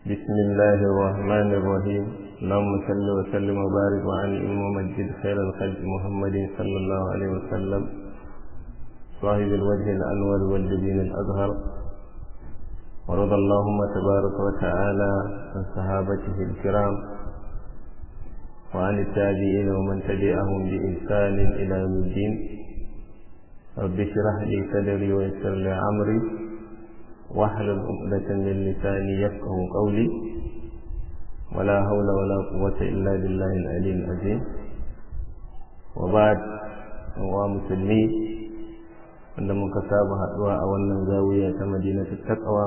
بسم الله الرحمن الرحيم. اللهم صل وسلم وبارك وانعم ومجد خير الخلق محمد صلى الله عليه وسلم صاحب الوجه الانور والجبين الازهر، ورضى اللهم تبارك وتعالى عن صحابته الكرام وعن التابعين ومن تبعهم بإحسان إلى يوم الدين. رب اشرح لي صدري ويسر لي أمري واحلل عقدة من لساني يفقهوا قولي، ولا حول ولا قوة إلا بالله العلي العظيم. وبعد، ومسلمين wanda muka saba haɗuwa a wannan zawiya ta Madinatul Taqwa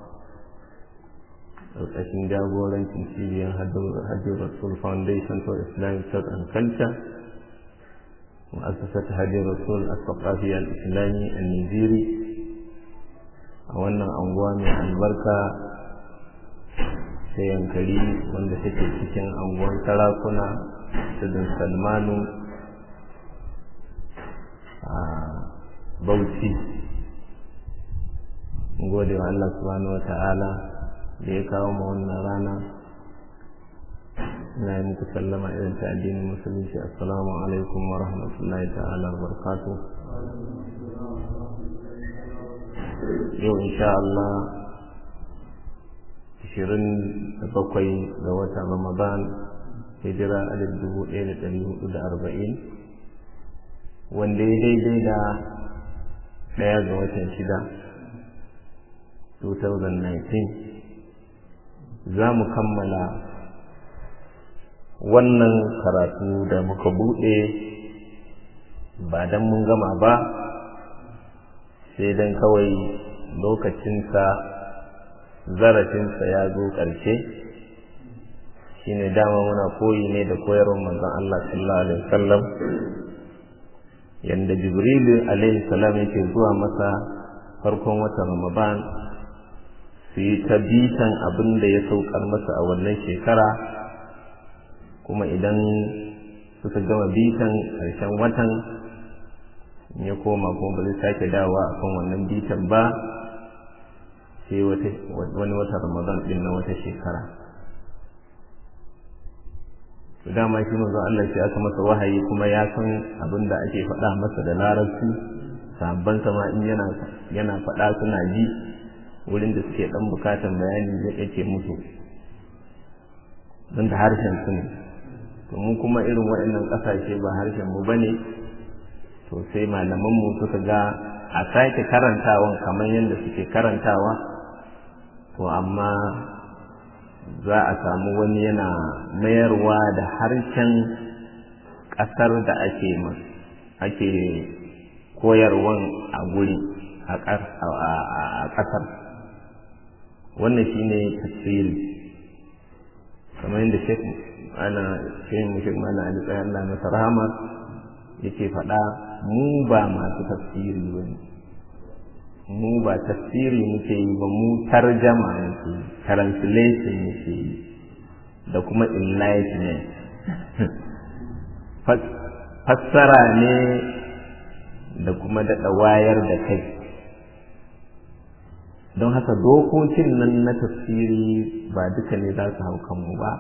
ƙarƙashin jagorancin cibiyar Hajji Rasul Foundation for Islamic Thought and Culture, mu'assasat Hajji Rasul Al-Thaqafi Al-Islami Al-Niziri, a wannan anguwa mai albarka ta Yankari, wanda take cikin anguwan sarakuna tudun Salmanu a Bauchi. Gode wa Allah subhanahu wa ta'ala da ya kawo mu wannan rana. Ina yi muku sallama irin ta addinin musulunci. Assalamu alaikum wa rahmatullahi ta'ala wa barakatuh. Yau insha Allah 27 ga watan Ramadan, hijira 1440, wanda ya daidai da 1 ga watan 6 2019. za mu kammala wannan karatu da muka buɗe ba don mun gama ba, sai don kawai lokacinsa, zarafinsa ya zo ƙarshe. Shi ne dama muna koyi ne da koyarwar manzon Allah sallallahu alaihi wasallam, yanda Jibrilu alaihi salam yake zuwa masa farkon watan Ramadan su yi ta bitan abin da ya saukar masa a wannan shekara, kuma idan suka gama bitan ƙarshen watan ya koma kuma ba zai sake dawowa a kan wannan bitan ba sai wani watan Ramadan ɗin na wata shekara. To dama shi manzo Allah shi aka masa wahayi, kuma ya san abin da ake faɗa masa da larabci, sahabbansa ma in yana faɗa suna ji, wurin da suke ɗan bukatan bayani zai yake musu don da harshen su ne. To mu kuma irin waɗannan ƙasashe ba harshen mu bane, to sai malaman mu suka ga a sake karantawan kamar yadda suke karantawa, to amma za a samu wani yana mayarwa da harshen ƙasar da ake koyarwan a guri a ƙasar. Wannan shine tafsiri, kamar yadda Sheikh Malam Ali Tsaye Allah masa rahama yake faɗa, mu ba masu tafsiri bane, mu ba tafsiri muke yi ba, mu tarjama muke yi, translation muke yi, da kuma enlightenment fassara ne da kuma daɗa wayar da kai. Don haka dokokin nan na tafsiri ba duka ne za su hau kanmu ba,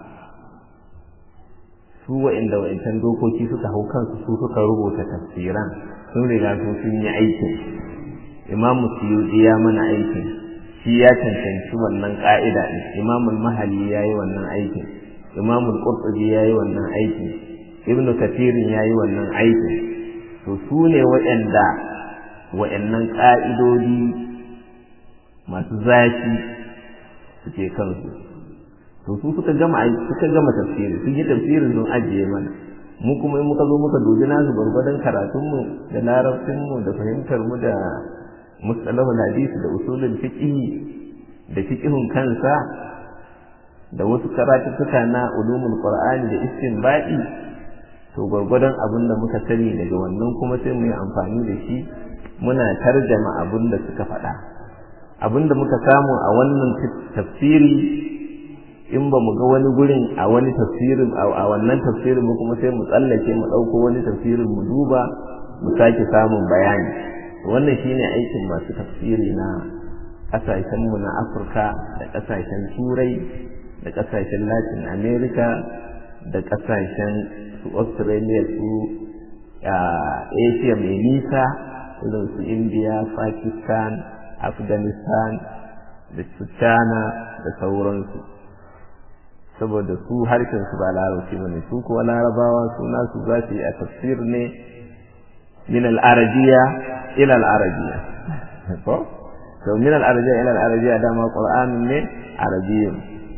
su wa'incan dokoki suka hau kansu, su suka rubuta tafsiran, sun riga sun yi aikin. Imamu Suyuti ya mana aikin, shi ya cancanci wannan ƙa'ida ɗin. Imamul Mahalli ya yi wannan aikin, Imamul Qurtubi ya yi wannan aikin, Ibn Kathirin ya yi wannan aikin. To su ne wa'annan ƙa'idodi masu zafi suke kansu. To su suka gama tafsiri, sun yi tafsirin don ajiye mana. Mu kuma in muka zo muka dubi nasu gwargwadon karatunmu da larabcinmu da fahimtarmu da mustalahul hadisi da usulul fiqh da fiqhun kansa da wasu karatuttuka na ulumul qur'ani da istinbadi, to gwargwadon abin da muka sani daga wannan kuma sai mu yi amfani da shi muna tarjama abin da suka faɗa. Abin da muka samu a wannan tafsiri, in ba mu ga wani gurin a wani tafsirin a wannan tafsirin mu kuma sai mu tsallake mu ɗauko wani tafsirin mu duba mu sake samun bayani. Wannan shine aikin masu tafsiri na ƙasashenmu na Afirka da ƙasashen Turai da ƙasashen Latin America da ƙasashen su Australia su Asia mai nisa irin su India, Pakistan, Afghanistan da su China da sauransu, saboda su harshen su ba larabci bane, su kuwa larabawa su nasu za su yi a tafsir ne min al-arabiyya ila al-arabiyya ko to min al-arabiyya ila al-arabiyya dama Qur'anin ne arabiyyin.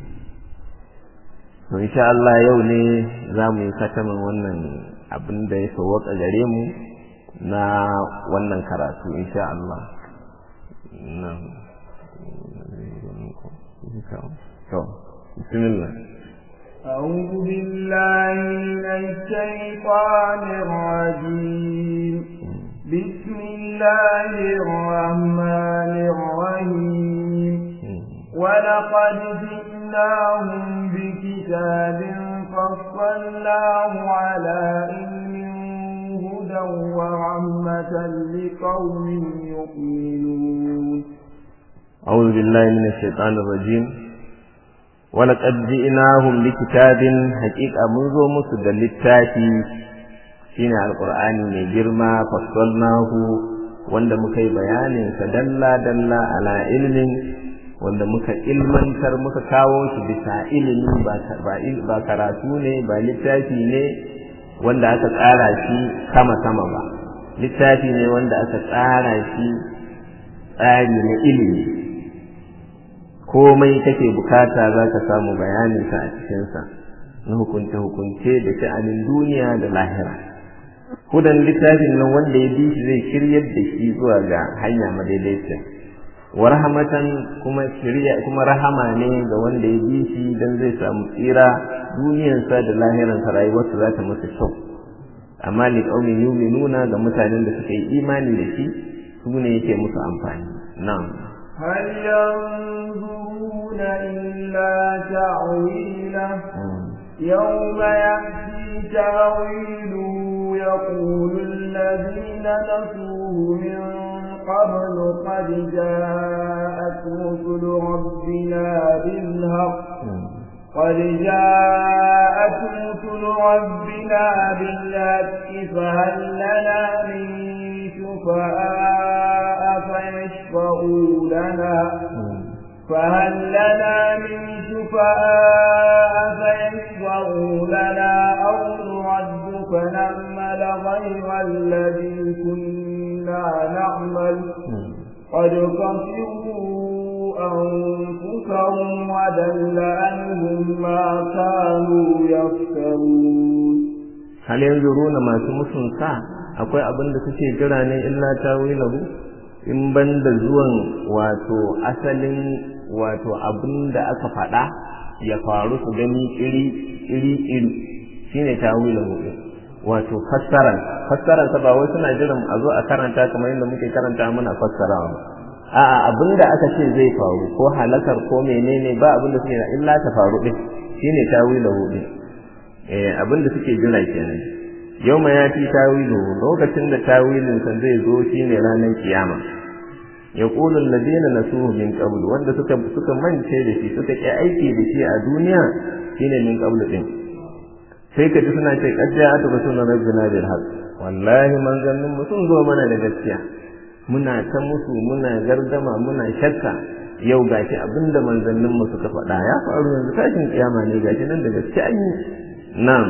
to insha Allah yau ne za mu yi katamin wannan abin da ya sauwaka gare mu na wannan karatu insha Allah. bismillah. أعوذ بالله من الشيطان الرجيم. بسم الله الرحمن الرحيم. ولقد جئناهم بكتاب فصلناه على علم هدى ورحمة لقوم يؤمنون. أعوذ بالله من الشيطان الرجيم. ولقد جئناهم بكتاب حقيقة منذ مسد للتاتي شين القرآن من جرما فصلناه wanda muka yi bayanin sa dalla ala ilmin, wanda muka ilmantar muka kawo shi bisa ilimi ba karatu ne ba littafi ne wanda aka tsara shi sama ba, littafi ne wanda aka tsara shi tsari na ilimi, komai kake bukata za ka samu bayaninsa a cikinsa na hukunce da sha'anin duniya da lahira. Hudan littafin nan wanda ya bi shi zai shiryar da shi zuwa ga hanya madaidaiciya, wa rahmatan kuma rahama ne ga wanda ya bi shi dan zai samu tsira duniyarsa da lahiransa, rayuwarsa za ta masa kyau. amma li qaumin yu'minuna ga mutanen da suka yi imani da shi su ne yake musu amfani. na'am. هل ينظرون إلا تعويله يوم يأتي تأويله يقول الذين نسوه من قبل قد جاءت رسل ربنا بالحق فهل لنا من شفعاء فيشفعوا لنا أو نرد فنعمل غير الذي كنا نعمل قد خسروا أنفسهم وضل عنهم ما كانوا يفترون. هل ينظرون ما سمسن سا akwai abin da suke jira ne illa tawilahu in banda zuwan wato asalin wato abin da aka faɗa ya faru su gani iri shine tawilahu wato fassaran ta ba wai suna jiran a zo a karanta kamar yadda muke karanta muna fassarawa ba. A'a abinda aka ce zai faru ko halakar ko menene ba abinda suke illa ta faru din shine tawilahu din. Abinda suke jira kenan. Yauma ya fi tawilu lokacin da tawilin sa zai zo shine ranar kiyama. Yaqulu alladhina nasuhu min qabl wanda suka mance da shi suka ki aiki da shi a duniya shine min qabl din. Sai ka ji suna ce qajja'atu rasulun rabbina bil haqq wallahi manzannin mu sun zo mana da gaskiya. Muna ta musu muna gardama muna shakka yau gashi abinda manzannin mu suka faɗa ya faru yanzu tashin kiyama ne gashi nan da gaskiya an yi. Na'am.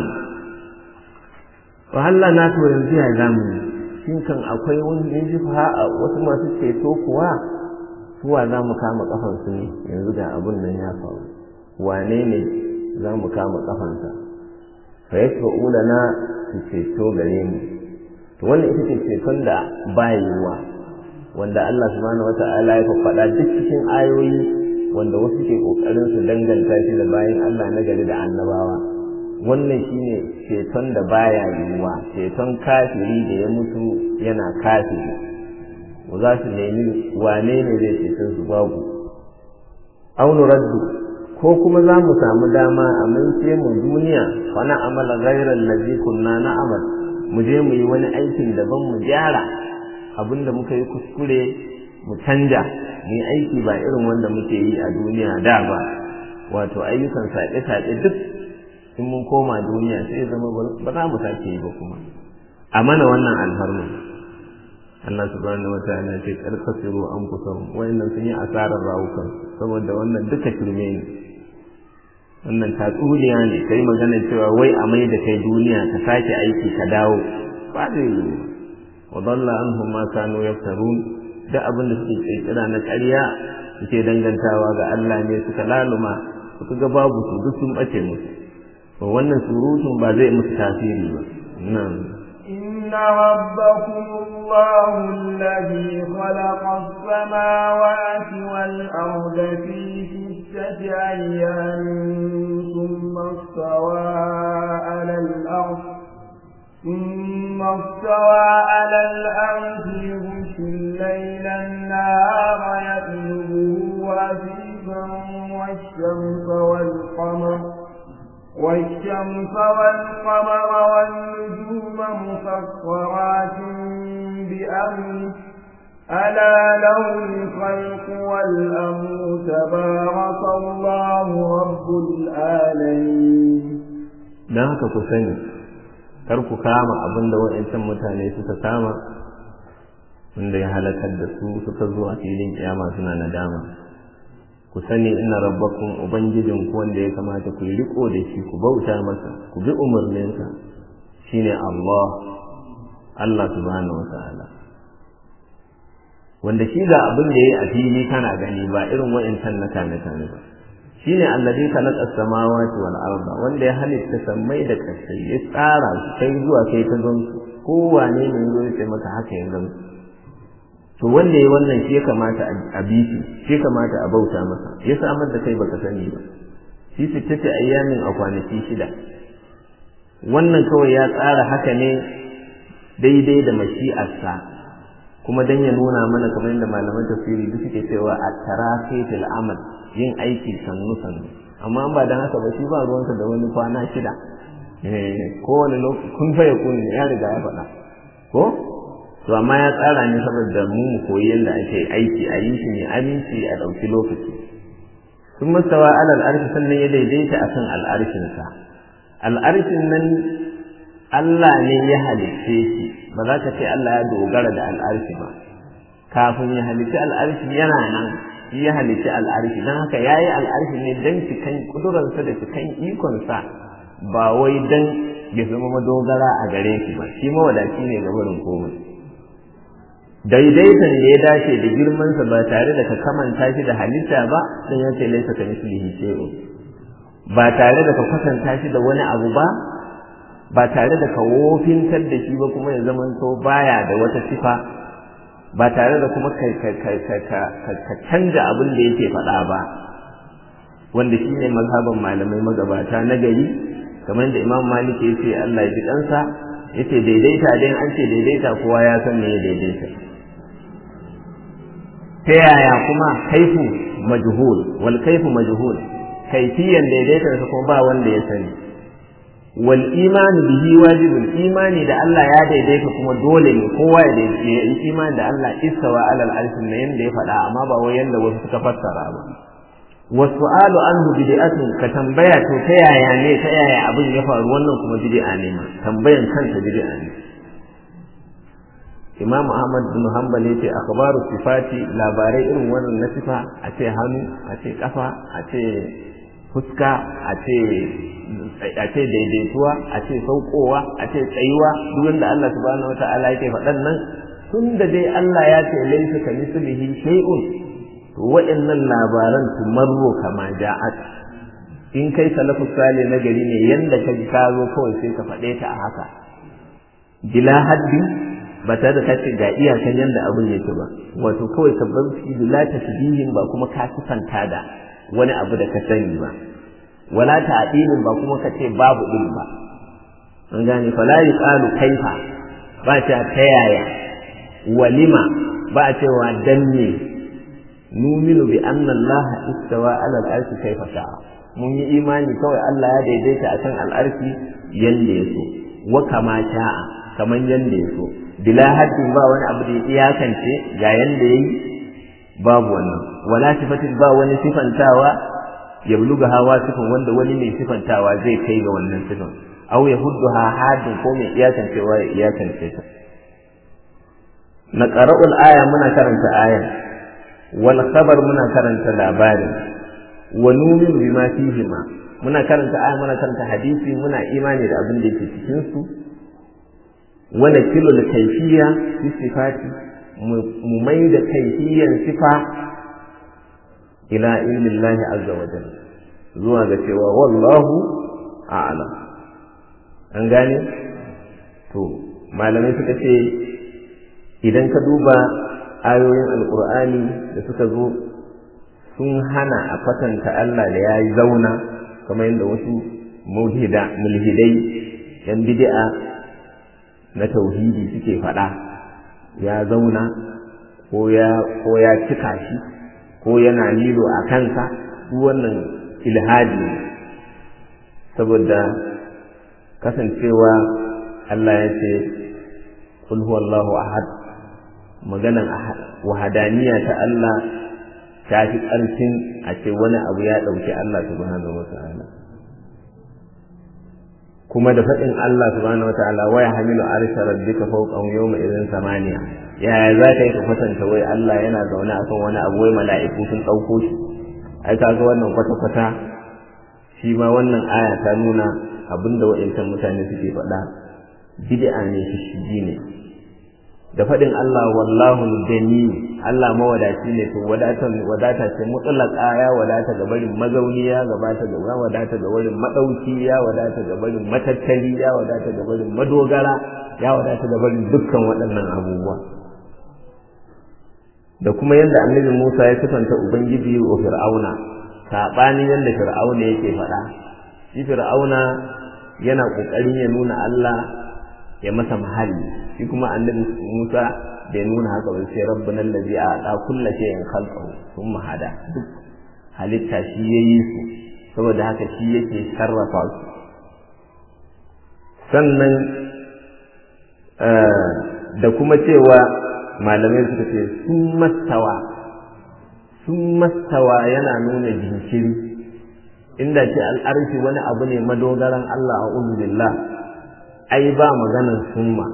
Wahalla na to yanzu ya zamu shin kan akwai wani yaji fa wasu masu ceto kuwa suwa za mu kama kafan su ne yanzu ga abun nan ya faru wane ne za mu kama kafansa fa yasfa'u lana su ceto gare mu to wannan ita ce ceton da bayuwa wanda Allah subhanahu wata'ala ya faɗa duk cikin ayoyi wanda wasu ke kokarin su danganta shi da bayin Allah na gari da annabawa. Wannan shine ceton da baya yiwuwa, ceton kafiri da ya mutu yana kafiri mu za su nemi wane ne zai ceton su babu. Aunu raddu ko kuma za mu samu dama a mulke mu duniya wa na amala ghairal ladhi kunna na'mal mu je mu yi wani aikin daban mu gyara abinda muka yi kuskure mu canja mu aiki ba irin wanda muke yi a duniya da ba, wato ayyukan saɗe-saɗe duk in mun koma duniya sai zama ba za mu sake yi ba kuma a mana wannan alfarma. Allah subhanahu wa ta'ala ce karkasiru anfusahum, wayannan sun yi asarar rawukan saboda wannan duka shirme ne, wannan tatsuniya ne. Kai magana cewa wai a mai da kai duniya ka sake aiki ka dawo, ba zai yi. wa dalla anhum ma kanu yaftarun, da abin da suke kirkira na ƙarya suke dangantawa ga Allah ne suka laluma suka ga babu su duk sun bace musu, to wannan surutun ba zai musu tasiri ba. nan إن ربكم الله الذي خلق السماوات والأرض في 6 أيام ثم استوى على الأرض يغشي الليل النهار يطلبه حثيثا والشمس والقمر والنجوم مسخرات بأمره ألا له الخلق والأمر تبارك الله رب العالمين. dan haka ku sani, kar ku kama abin da wa'ancan mutane suka kama, wanda ya halakar da su suka zo a filin kiyama suna nadama. Ku sani inna rabbakum, ubangijin ku wanda ya kamata ku yi riko da shi, ku bauta masa, ku bi umarninsa, shine Allah subhanahu wa ta'ala, wanda shi ga abin da yayi a fili kana gani ba irin wa'ancan na kane ba. shine allazi khalaqa as-samawati wal arda, wanda ya halitta sammai da ƙasai, ya tsara su kai zuwa kai ta gansu, kowane ne zo ya maka haka ya gansu. to wanda yayi wannan shi ya kamata a bi shi kamata a bauta masa, ya samar da kai baka sani ba. shi 6 ayyamin a kwanaki 6, wannan kawai ya tsara haka ne daidai da mashi'arsa, kuma dan ya nuna mana kamar yadda malaman tafsiri duk suke cewa at-tarafitul amal, yin aiki sannu amma ba dan haka ba shi ba ruwansa da wani kwana 6. kowane lokaci kun fa yakun ya riga ya faɗa ko. to amma ya tsara ne saboda mu koyi yadda ake aiki, a yi shi ne aminci, a ɗauki lokaci. sun mastawa alal arshi, sannan ya daidaita akan al'arshinsa. al'arshin nan Allah ne ya halicce shi, ba za ka ce Allah ya dogara da al'arshi ba. kafin ya halicci al'arshi yana nan, shi ya halicci al'arshi, don haka ya yi al'arshi ne don cikan ƙudurarsa da cikan ikonsa, ba wai don ya zama madogara a gare shi ba. shi mawadaci ne ga barin komai. daidaitan da ya dace da girmansa ba tare da ka kamanta shi da halitta ba, dan ya ce laisa ka mislihi shay'un, ba tare da ka kwatanta shi da wani abu ba tare da ka wofintar da shi ba kuma ya zamanto baya da wata sifa, ba tare da kuma ka canja abin da yake faɗa ba, wanda shi ne mazhaban malamai magabata na gari, kamar da Imam Malik ya ce Allah ya ji ɗansa, ya ce daidaita dai an ce daidaita kowa ya san me daidaita. ta yaya kuma kaifu majhul, wal kaifu majhul, kaifiyan daidaitar sa kuma ba wanda ya sani. wal imanu bihi wajibun, imani da Allah ya daidaita kuma dole ne kowa ya yi imani da Allah istawa alal arshi ne yanda ya faɗa, amma ba wai yanda wasu suka fassara ba. wasu'alu anhu bid'atun, ka tambaya to ta yaya abin ya faru, wannan kuma bid'a ne ma, tambayan kanta bid'a ne. Imam Ahmad bin Hanbal yace akhbaru sifati, labarai irin wannan na sifa, a ce hannu, a ce kafa, a ce fuska, a ce daidaituwa, a ce saukowa, a ce tsayuwa, duk wanda Allah subhanahu wata'ala yake faɗan nan, tun da dai Allah ya ce laysa kamithlihi shay'un, to waɗannan labaran tumarro kama ja'at. in kai salafus salih na gari ne, yanda ka ji ka zo kawai sai ka faɗe ta a haka bila haddi, ba tare da ka ce ga iyakan yanda abin yake ba, wato kawai ka bar shi bila tasbihin, ba kuma ka kusanta da wani abu da ka sani ba, wala ta'dilin, ba kuma ka ce babu din ba. an gane fala yuqalu kaifa, ba ta yaya, walima ba a cewa danne. numinu bi anna Allah istawa ala al-arshi kaifa sha'a, mun yi imani kawai Allah ya daidaita akan al-arshi yanda yaso, wa kama sha'a, kaman yanda yaso, bila haddin, ba wani abu da ya iyakance ga yanda yayi, babu wannan. Wala sifatin, ba wani sifantawa ya buluga hawa sifan wanda wani mai sifantawa zai kai ga wannan sifan, aw ya hudduha hadin ko mai iyakancewa ya iyakance ta. Na qara'ul aya muna karanta ayan, wal khabar muna karanta labarin, wa nu'minu bima fihima muna karanta aya muna karanta hadisi, muna imani da abin da yake cikin su. Wa nakilul kayfiyya fi sifati, mu mai da kayfiyyan sifa ila ilmillahi azza wa jalla, zuwa ga cewa wallahu a'lam. An gane? To malamai suka ce idan ka duba ayoyin alqur'ani da suka zo sun hana a kwatanta Allah da yayi zauna, kamar yadda wasu mulhidai yan bid'a na tauhidi suke faɗa, ya zauna ko ya cika shi ko yana lilo a kansa. duk wannan ilhadi ne, saboda kasancewa Allah ya ce kul huwallahu ahad, maganan wahadaniya ta Allah ta fi ƙarfin a ce wani abu ya ɗauki Allah subhanahu wa ta'ala. kuma da faɗin Allah subhanahu wa ta'ala wa yahmilu arsha rabbika fawqahum yawma idhin samaniya, yaya za ka yi ka kwatanta wai Allah yana zaune akan wani abu wai mala'iku sun ɗauko shi? ai kaga wannan kwata-kwata shi ma wannan aya ta nuna abinda wa'incan mutane suke faɗa bid'a ne, shi ne. Da faɗin Allah wallahu gani, Allah mawadaci ne, to wadata ce mutlaka, ya wadata ga barin mazauni, ya wadata ga barin madauki, ya wadata ga barin matattali, ya wadata ga barin madogara, ya wadata ga barin dukkan waɗannan abubuwa. Da kuma yadda annabi Musa ya sifanta ubangiji wa Fir'auna, saɓanin yadda Fir'auna yake faɗa. Shi Fir'auna yana ƙoƙarin ya nuna Allah ya masa mahalli, shi kuma annabi Musa bai nuna haka ba, sai rabbuna allazi a'ta kulli shay'in khalqahu thumma hada, duk halitta shi yayi su, saboda haka shi yake sarrafa su. Sannan da kuma cewa malamai suka ce sun mastawa yana nuna jinkiri, inda ce al'arshi wani abu ne madogaran Allah, a'udhu billah, ai ba maganar summa.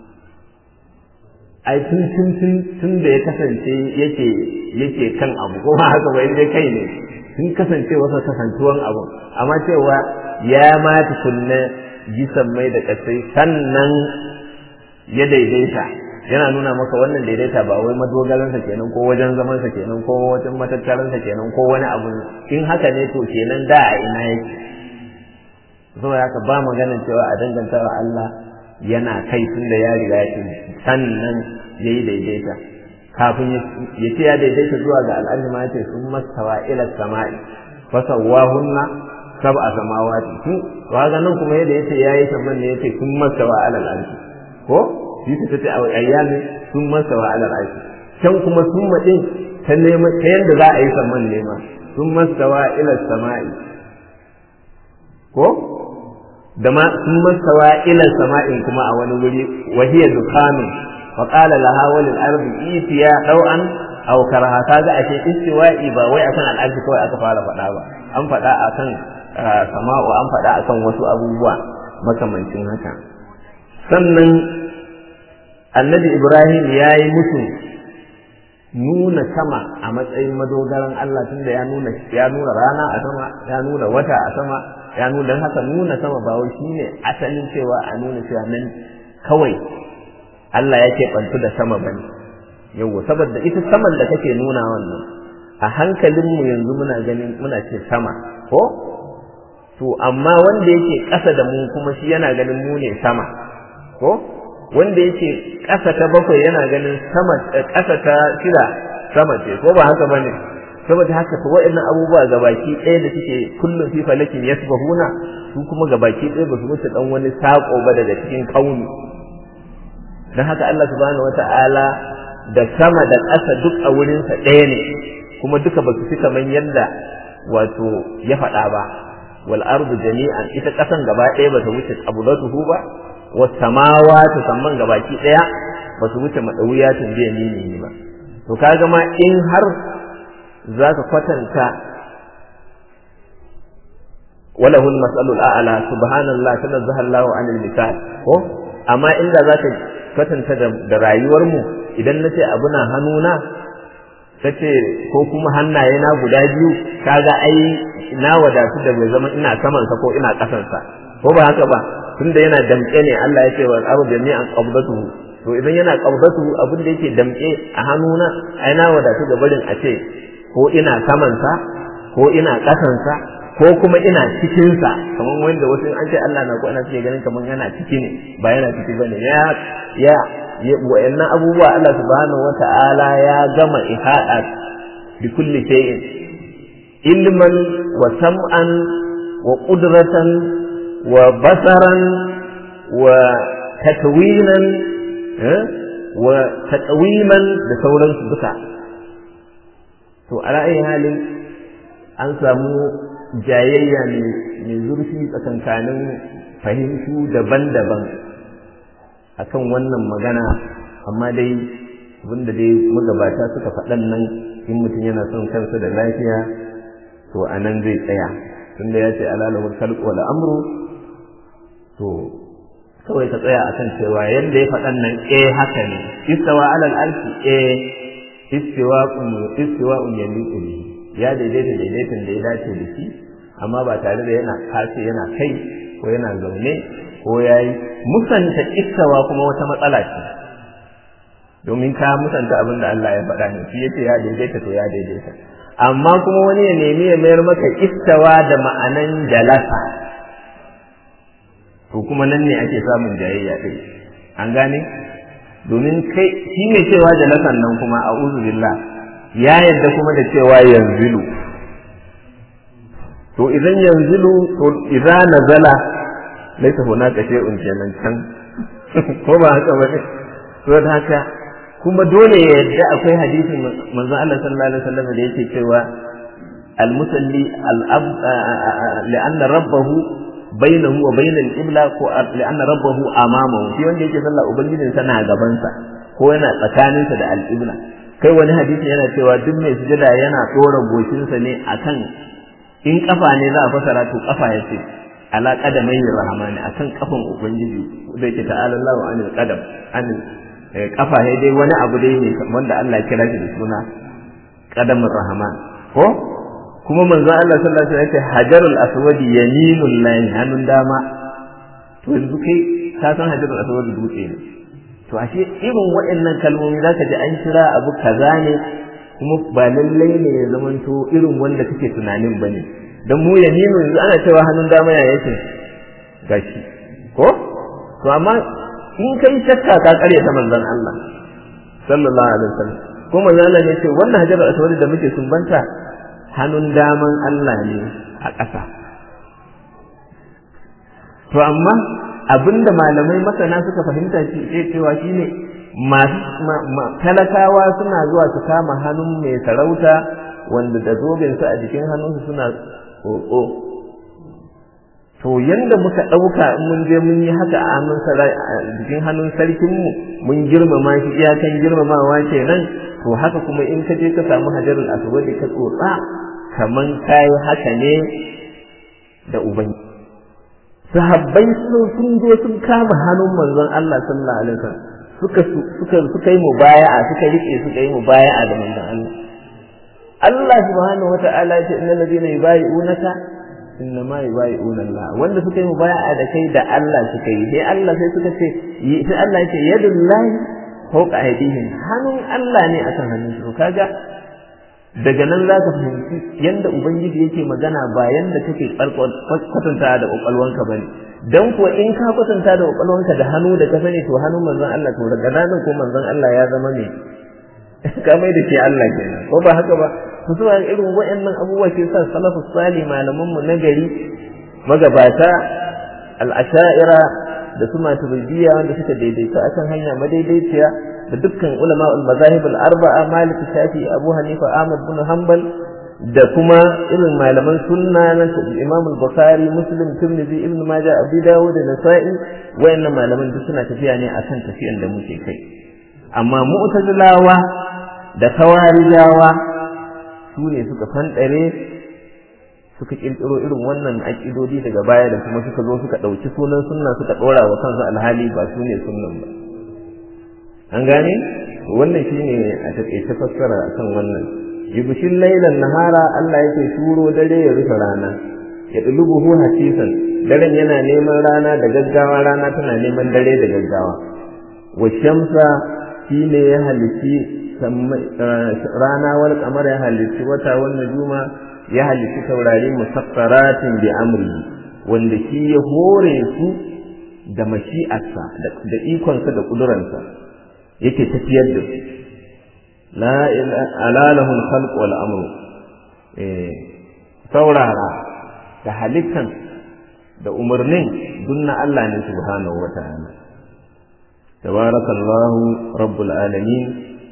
Ai tun da ya kasance yake kan abu, ko ba haka ba, inda kai ne sun kasance wasa kasantuwan abu, amma cewa ya ma tukunna jisan mai da kasai sannan ya daidaita, yana nuna maka wannan daidaita ba wai madogaransa kenan ko wajen zamansa kenan ko wajen matattaransa kenan ko wani abu. In haka ne to kenan da a ina yake? saboda haka ba maganin cewa a dangantawa Allah yana kai tun da ya riga ya sannan ya yi daidaita. Kafin ya ce ya daidaita zuwa ga al'arshi ma ya ce sun mastawa ila sama'i fasawwahunna sab'a samawati. to ga nan kuma yadda yace yayi saman ne yace sun mastawa ala al'arshi, ko shi ta ce a ayyami sun mastawa ala al'arshi. can kuma sun madin ta nema ta yanda za a yi saman nema sun mastawa ila sama'i, ko da ma sun mastawa ila sama'in kuma a wani wuri wahiya dukhanun fa qala laha walil ardi itiya daw'an aw karaha. kaga ake istiwa'i ba wai akan al'arshi kawai aka fara faɗa ba, an faɗa akan sama'u, an faɗa akan wasu abubuwa makamancin haka. Sannan annabi Ibrahim ya yi musu nuna sama a matsayin madogaran Allah, tunda ya nuna rana a sama, ya nuna wata a sama, ya nuna haka nuna sama ba wai shine asalin cewa a nuna cewa nan kawai Allah yake bantu da sama bane. Yau saboda ita saman da kake nuna wannan a hankalinmu yanzu muna ganin muna ce sama, ko to amma wanda yake ƙasa da mu kuma shi yana ganin mu ne sama, ko wanda yake ƙasa ta bakwai yana ganin sama, ƙasa ta shida sama ce, ko ba haka bane? saboda haka to waɗannan abubuwa gabaki ɗaya da suke kullum fi falakin yasbahuna, su kuma gabaki ɗaya ba su wuce dan wani sako ba daga cikin kauni. dan haka Allah subhanahu wata'ala da sama da ƙasa duk a wurin sa ɗaya ne, kuma duka ba su fi kaman yanda wato ya faɗa ba. wal ardu jami'an, ita ƙasan gaba ɗaya ba ta wuce qabdatuhu ba, was samawati samman gabaki ɗaya ba su wuce madawiyatun bi yaminihi ba. to kaga ma in har zaka kwatanta walahul mas'alul a'la subhanallah tanazzaha Allahu 'anil misal ko amma inda zaka kwatanta da rayuwar mu idan nace abu na hannuna kace ko kuma hannaye na guda biyu kaga ai na wadatu da bai zama ina saman sa ko ina kasan sa ko ba haka ba tunda yana damke ne Allah ya ce wa abu jami'an qabdatuhu to idan yana qabdatuhu abin da yake damke a hannuna ai na wadatu da barin a ce ko ina saman sa ko ina kasan sa ko kuma ina cikin sa kamar wanda wasu an ce Allah na ko ana suke ganin kamar yana ciki ne ba yana ciki bane ya wa'annan abubuwa Allah subhanahu wata'ala ya gama ihada bi kulli shay'in ilman wa sam'an wa qudratan wa basaran wa tatwinan wa tatwiman da sauransu duka to ala ayi halin an samu jayayya mai zurfi tsakankanin fahimtu daban-daban akan wannan magana amma dai abinda dai magabata suka faɗan nan in mutum yana son kansa da lafiya to anan zai tsaya tunda ya ce alalahul khalqu wal amru to kawai ka tsaya akan cewa yanda ya faɗan nan haka ne istawa alal arshi istiwa'un yaliqu bihi ya daidaita daidaitan da ya dace da shi amma ba tare da yana kace yana kai ko yana zaune ko yayi musanta istawa kuma wata matsala ce domin ka musanta abin da Allah ya faɗa ne shi yace ya daidaita to ya daidaita amma kuma wani ya nemi ya mayar maka istawa da ma'anan jalasa to kuma nan ne ake samun jayayya dai an gane domin kai shi ne cewa jalasan nan kuma a'udhu billah ya yadda kuma da cewa yanzilu to idan yanzilu to idan nazala laisa hunaka shay'un kenan can ko ba haka bane to da haka kuma dole ya yadda akwai hadisin manzo Allah sallallahu alaihi wasallam da yake cewa al-musalli li'anna rabbahu bainahu wa bainal qibla ko li'anna rabbahu amamahu shi wanda yake sallah ubangijin sa na gaban sa ko yana tsakanin sa da al-qibla kai wani hadisi yana cewa duk mai sujada yana tsora goshin sa ne akan in kafa ne za a fasara to kafa yace ala qadamai rahmani akan kafan ubangiji zai ce ta'ala Allahu anil qadam anil kafa ne dai wani abu dai ne wanda Allah ya kira shi da suna qadamur rahman ko kuma manzo Allah sallallahu alaihi wasallam ya ce hajarul aswadi yaminul lahi hannun dama to yanzu kai ka san hajarul aswadi dutse ne to ashe irin waɗannan kalmomi zaka ji an kira abu kaza ne kuma ba lallai ne ya zamanto irin wanda kake tunanin bane dan mu yaminu yanzu ana cewa hannun dama ya yake gashi ko to amma in kai shakka ka kare ta manzon Allah sallallahu alaihi wasallam ko manzon Allah ne ce wannan hajarul aswadi da muke sumbanta hannun daman Allah ne a ƙasa to amma abinda malamai masana suka fahimta shi cewa shine talakawa suna zuwa su kama hannun mai sarauta wanda da zobinsa a jikin hannunsu suna tsotso to yanda muka ɗauka in mun je mun yi haka a jikin hannun sarkinmu mun girmama shi iyakan girmamawa kenan to haka kuma in ka je ka samu hajarul aswadi ka tsotsa kaman kai haka ne da ubangiji sahabbai sun zo sun kama hannun manzon Allah sallallahu alaihi wasallam suka yi mubaya'a suka yi mubaya'a da manzon Allah Allah subhanahu wata'ala ya ce innal ladina yubayi'unaka innama yubayi'una Allah wanda suka yi mubaya'a da kai da Allah suka yi sai Allah suka ce sai Allah ya ce yadullahi fawqa aydihim hannun Allah ne akan hannun su kaga daga nan za ka fahimci yanda ubangiji yake magana ba yanda kake kwatanta da kwakwalwanka bane dan kuwa in ka kwatanta da kwakwalwanka da hannu da ka sani to hannun manzon Allah to daga nan ko manzon Allah ya zama ne ka mai da shi Allah kenan ko ba haka ba to su irin waɗannan abubuwa ke sa salafus salih malaman mu na gari magabata al-asha'ira da su maturidiyya wanda suka daidaita akan hanya madaidaiciya da dukkan ulama al-mazahib al-arba'a Malik, Shafi, Abu Hanifa, Ahmad bin Hanbal da kuma irin malaman sunna na Imam al-Bukhari, Muslim, Tirmidhi, Ibn Majah, Abu Dawud da Nasa'i wayannan malaman duk suna tafiya ne akan tafiyan da muke kai amma mu'tazilawa da kawarijawa su ne suka fanɗare suka ƙirƙiro irin wannan aƙidodi daga baya da kuma suka zo suka ɗauki sunan sunna suka ɗora wa kansu alhali ba su ne sunnan ba. An gane? Wannan shi ne a taƙaice fassara akan wannan. Yubshin lailan nahara, Allah yake turo dare ya rufe rana, ya ɗulubuhu hasisan, daren yana neman rana da gaggawa, rana tana neman dare da gaggawa. Wa shamsa shi ne ya halitti rana, wal qamar ya halitti wata, wal nujuma ya halitti taurari musaffaratin bi amri, wanda shi ya hore su da mashi'arsa da ikonsa da kuduransa yake tafiyar da su. La ilaha lahu al-khalq wal amru, saurara da halittan da umarnin dunna Allah ne subhanahu wa ta'ala. Tabarakallahu rabbul alamin.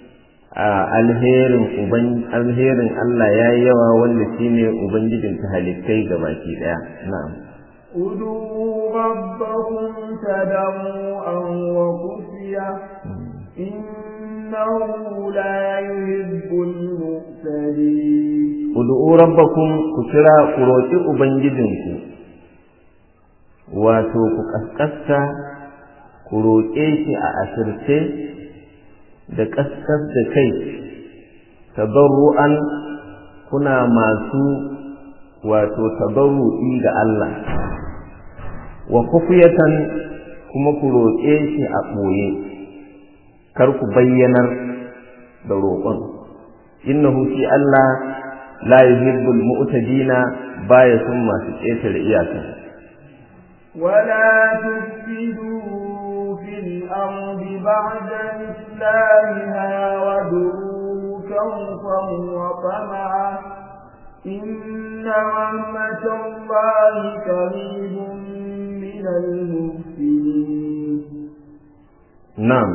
Alherin Allah ya yi yawa wanda shi ne ubangijin ta halittai gabaki daya. Na'am. Udu rabbakum tadarruan wa khufiya innahu la yuhibbul mu'tadin. Udu rabbakum, ku kira ku roƙi ubangijinku, wato ku kaskasta ku roƙe shi a asirce da ƙasƙas da kai, tadarru'an kuna masu wato tadarru'i ga Allah, wa khufiyatan kuma ku roƙe shi a ɓoye, kar ku bayyanar da roƙon. Innahu shi Allah la yuhibbul mu'tadina, baya son masu ƙetare iyaka. ولا تفسدوا في الأرض بعد إصلاحها وادعوه خوفا وطمعا إن رحمة الله قريب من المحسنين. نعم.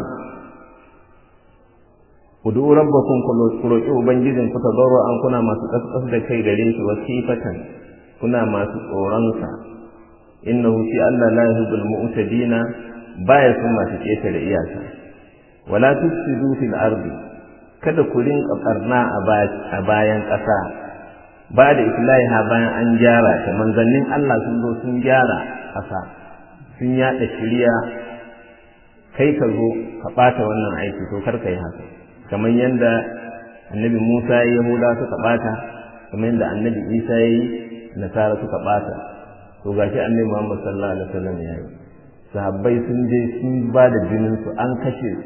ودعوا ربكم كروكي وبنجزن كتضروا أن كنا ما تقصد كي غريش وكيفة كنا ما تقورنسا innahu shi Allah la yuhibbul mu'tadina, baya son masu ƙetare iyaka. Wala tufsidu fil ardi, kada ku rinka barna a bayan ƙasa, ba da islahiha bayan an gyara ta. Manzannin Allah sun zo sun gyara ƙasa, sun yaɗa shiriya, kai ka zo ka ɓata wannan aiki, to kar ka yi haka. Kamar yadda annabi Musa ya yi, Yahuda suka ɓata, kamar yadda annabi Isa ya yi, Nasara suka ɓata. To gashi annabi Muhammad sallallahu alaihi wasallam ya yi, sahabbai sun je sun ba da jinin su, an kashe su,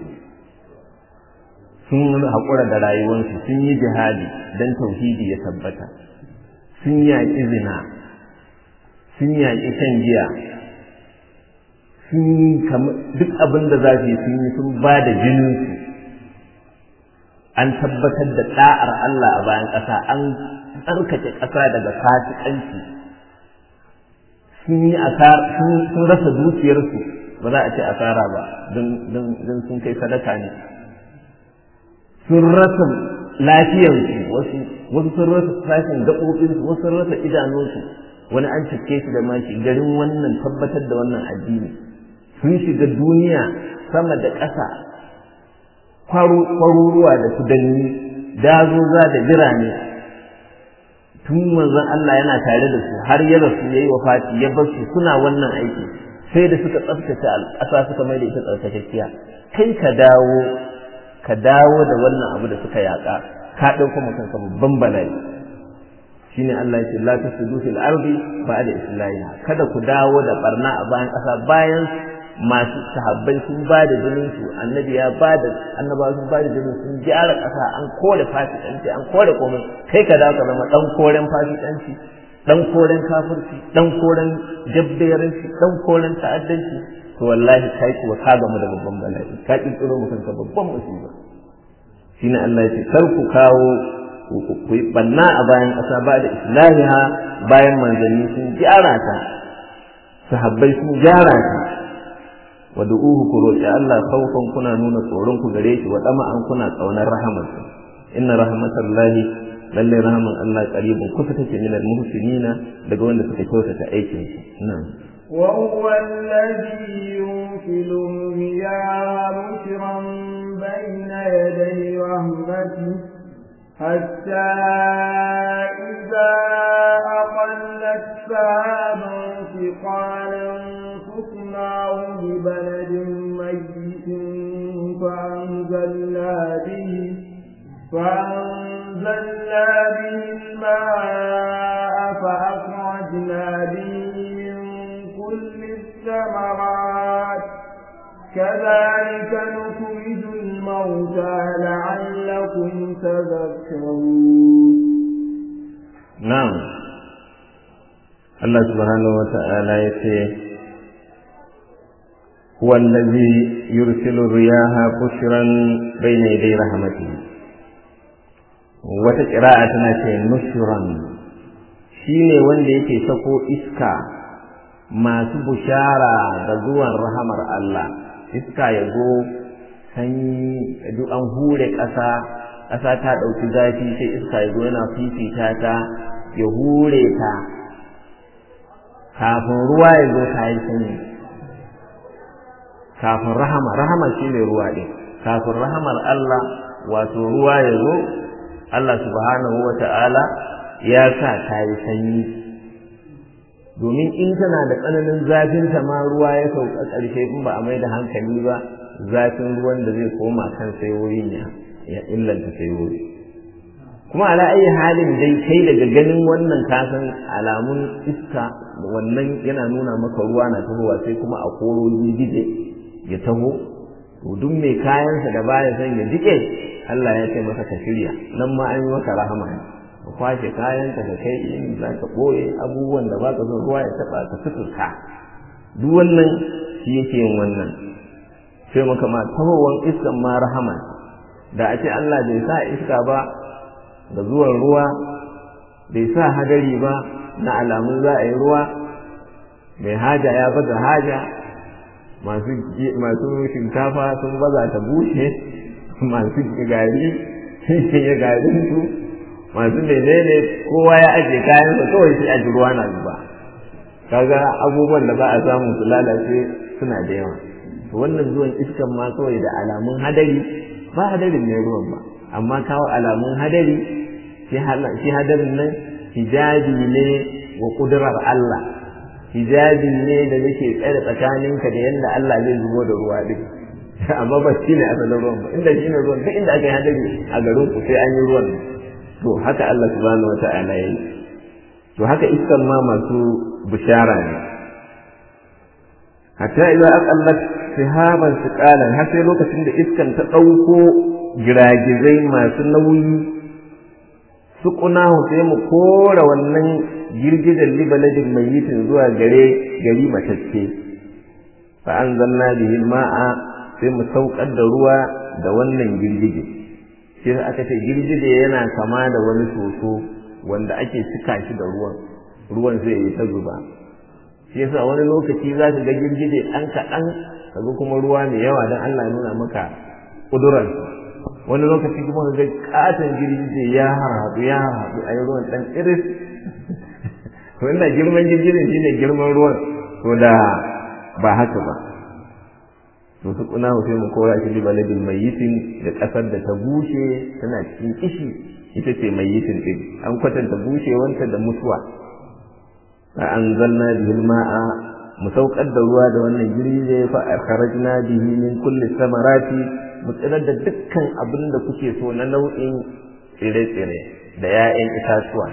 sun haƙura da rayuwarsu, sun yi jihadi dan tauhidi ya tabbata, sun yaƙi zina, sun yaƙi shan giya, sun yi duk abin da za su yi sun yi, sun ba da jinin su, an tabbatar da ɗa'ar Allah a bayan ƙasa, an tsarkake ƙasa daga fasikanci, sun rasa dukiyarsu, ba za a ce asara ba don sun kai sadaka ne, sun rasa lafiyarsu, wasu sun rasa sashen gaɓoɓinsu, wasu sun rasa idanunsu, wani an cike shi da mashi. Garin wannan tabbatar da wannan addini, sun shiga duniya sama da ƙasa, kwaruruwa da kudanni, dazoza da birane, tun manzon Allah yana tare da su har ya rasu yayi wafati, ya bar su suna wannan aiki, sai da suka tsaftace al'asa suka mai da ita tsarkakakkiya. Kai ka dawo da wannan abu da suka yaka, ka dauko mutum ka babban bala'i. Shine Allah ya ce la tasudu fil ardi ba'da islahiha, kada ku dawo da barna a bayan ƙasa bayan masu sahabbai sun ba da jinin su, annabi ya ba da, annabawa sun ba da jinin, sun gyara ƙasa, an kore fasikanci, an kore komai. Kai ka dawo ka zama dan koren fasikanci, dan koren kafirci, dan koren jabberanci, dan koren ta'addanci, to wallahi kai kuwa ka gamu da babban bala'i, ka kirkiro mutum ka babban musiba. Shine Allah ya ce kar ku kawo ku yi banna a bayan ƙasa ba da islahiha, bayan manzanni sun gyara ta, sahabbai sun gyara ta. Wadu'uhu, ku roƙi Allah khawfan, kuna nuna tsoron ku gare shi, wa dama'an kuna ƙaunar rahamarsa. Inna rahmatallahi, lalle rahman Allah qaribun kusa take minal muhsinina, daga wanda suka kyautata aikin su. Na'am. وهو الذي يرسل الرياح بشرا بين يدي رحمته حتى إذا أقلت سحابا ثقالا سقناه ببلد ميت فأنزلنا به الماء فأخرجنا به من كل الثمرات كذلك نخرج الموتى لعلكم تذكرون. نعم. الله سبحانه وتعالى يقول هو الذي يرسل الرياح بشرا بين يدي رحمته. wata ƙira'a tana ce nushran, shine wanda yake sako iska masu bushara da zuwan rahamar Allah. Iska ya zo sanyi, duk an hure ƙasa ta ɗauki zafi, sai iska ya zo yana fifita ta ya hure ta kafin ruwa ya zo ta yi sanyi. Kafin rahama shine ruwa ɗin, kafin rahamar Allah wato ruwa ya zo, Allah subhanahu wa ta'ala ya sa ta yi sanyi, domin in tana da tsananin zafinta ma ruwa ya sauka ƙarshe in ba a mai da hankali ba, zafin ruwan da zai koma kan sayoyin ya illanta sayoyi. Kuma ala ayi halin dai kai daga ganin wannan kasan alamun iska, wannan yana nuna maka ruwa na tahowa, sai kuma a koro girgije ya taho, to duk mai kayansa da baya son ya jike, Allah ya ce masa ka shirya, nan ma an yi maka rahama ne, ka kwashe kayanka ka kai in za ka ɓoye abubuwan da ba ka son ruwa ya taɓa ka suturta. Duk wannan shi yake yin wannan. Sai maka ma tahowar iskan ma rahama, da a ce Allah bai sa iska ba da zuwan ruwa, bai sa hadari ba na alamun za a yi ruwa, mai haja ya baza haja, masu shinkafa sun baza ta bushe, masu gari sun ya garin su, masu menene kowa ya ajiye kayansa kawai sai aji ruwa na zuba. Kaga abubuwan da ba a samu su lalace suna da yawa. To wannan zuwan iskan ma kawai da alamun hadari, ba hadarin ne ruwan ba, amma kawo alamun hadari, shi hadarin nan hijabi ne wa kudurar Allah, hijabi ne da yake tsare tsakaninka da yanda Allah zai zubo da ruwa din. Amma ba shi ne asalin ruwan ba, inda shi ne ruwan, duk inda aka yi hadari a garin ku sai an yi ruwan. To haka Allah subhanahu wata'ala ya yi. To haka iskan ma masu bishara ne. Hatta idan aqallat sihaban siqalan, har sai lokacin da iskan ta ɗauko giragizai masu nauyi, suqnahu sai mu kora wannan girgidan libaladin mayyitin zuwa gari matacce. Fa anzalna bihi ma'a, sai mu saukar da ruwa da wannan girgije. Shi aka ce girgije yana kama da wani soso wanda ake cika shi da ruwan zai yi ta zuba. Shi yasa wani lokaci za ka ga girgije ɗan kaɗan, kaga kuma ruwa mai yawa don Allah ya nuna maka ƙudurar. Wani lokaci kuma ka ga ƙaton girgije ya harhaɗu a yi ruwan ɗan iris. Wanda girman girgijen shi ne girman ruwan, to da ba haka ba. To su kuna sai mu kora shi baladin mayyitin da ƙasar da ta bushe tana cikin kishi, ita ce mayyitin din. An kwatanta bushewanta da mutuwa. Fa anzalna bihi ma'a, mu saukar da ruwa da wannan girgije, fa akhrajna bihi min kulli samarati, mu tsirar da dukkan abin da kuke so na nau'in tsire-tsire da 'ya'yan itatuwa.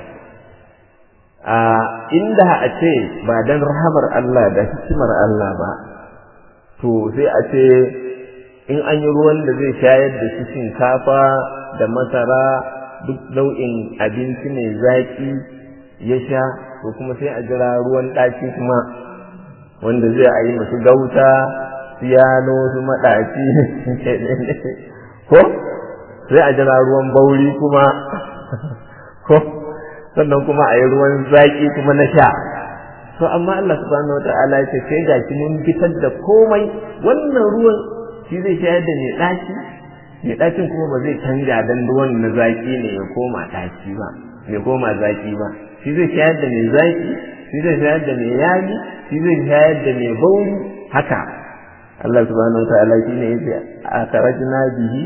Inda a ce ba dan rahamar Allah da hikimar Allah ba, to sai a ce in an yi ruwan da zai shayar da shi shinkafa da masara, duk nau'in abinci mai zaƙi ya sha, to kuma sai a jira ruwan ɗaci kuma wanda zai a yi masu gauta, su yano, su maɗaci ko sai a jira ruwan bauri kuma ko sannan kuma a yi ruwan zaƙi kuma na sha. To amma Allah subhanahu wata'ala ya ce sai ga shi mun fitar da komai, wannan ruwan shi zai shayar da mai ɗaci, mai ɗacin kuma ba zai canja dan ruwan na zaƙi ne ya koma ɗaci ba, ya koma zaƙi ba. Shi zai shayar da mai zaƙi, shi zai shayar da mai yami, shi zai shayar da mai bauri. Haka Allah subhanahu wata'ala shi ne yace akhrajna bihi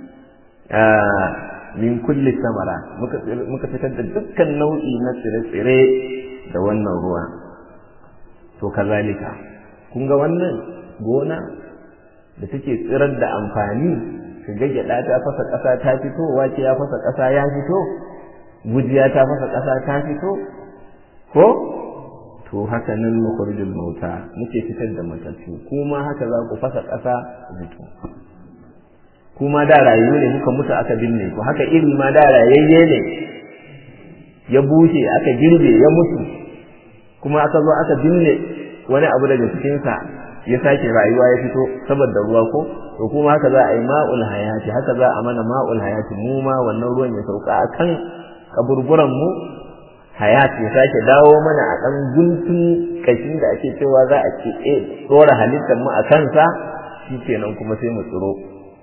min kulli samara muka fitar da dukkan nau'i na tsire-tsire da wannan ruwa. To kazalika kun ga wannan gona da take tsirar da amfani, shiga gyada ta fasa ƙasa ta fito, wace ya fasa ƙasa ya fito, gujiya ta fasa ƙasa ta fito, ko to haka nan mukhrijul mauta muke fitar da matattu, kuma haka za ku fasa ƙasa fito. Kuma da rayuwa ne muka mutu aka binne ku, haka iri ma da rayayye ne ya bushe aka girbe ya mutu, kuma aka zo aka binne wani abu daga cikinsa ya sake rayuwa ya fito saboda ruwa ko, to kuma haka za a yi ma'ul hayati, haka za a mana ma'ul hayati, mu ma wannan ruwan ya sauka akan kaburburan mu, hayati ya sake dawo mana a ɗan guntun kashin da ake cewa za a ce tsora halittar mu a kansa, shi kenan kuma sai mu tsiro.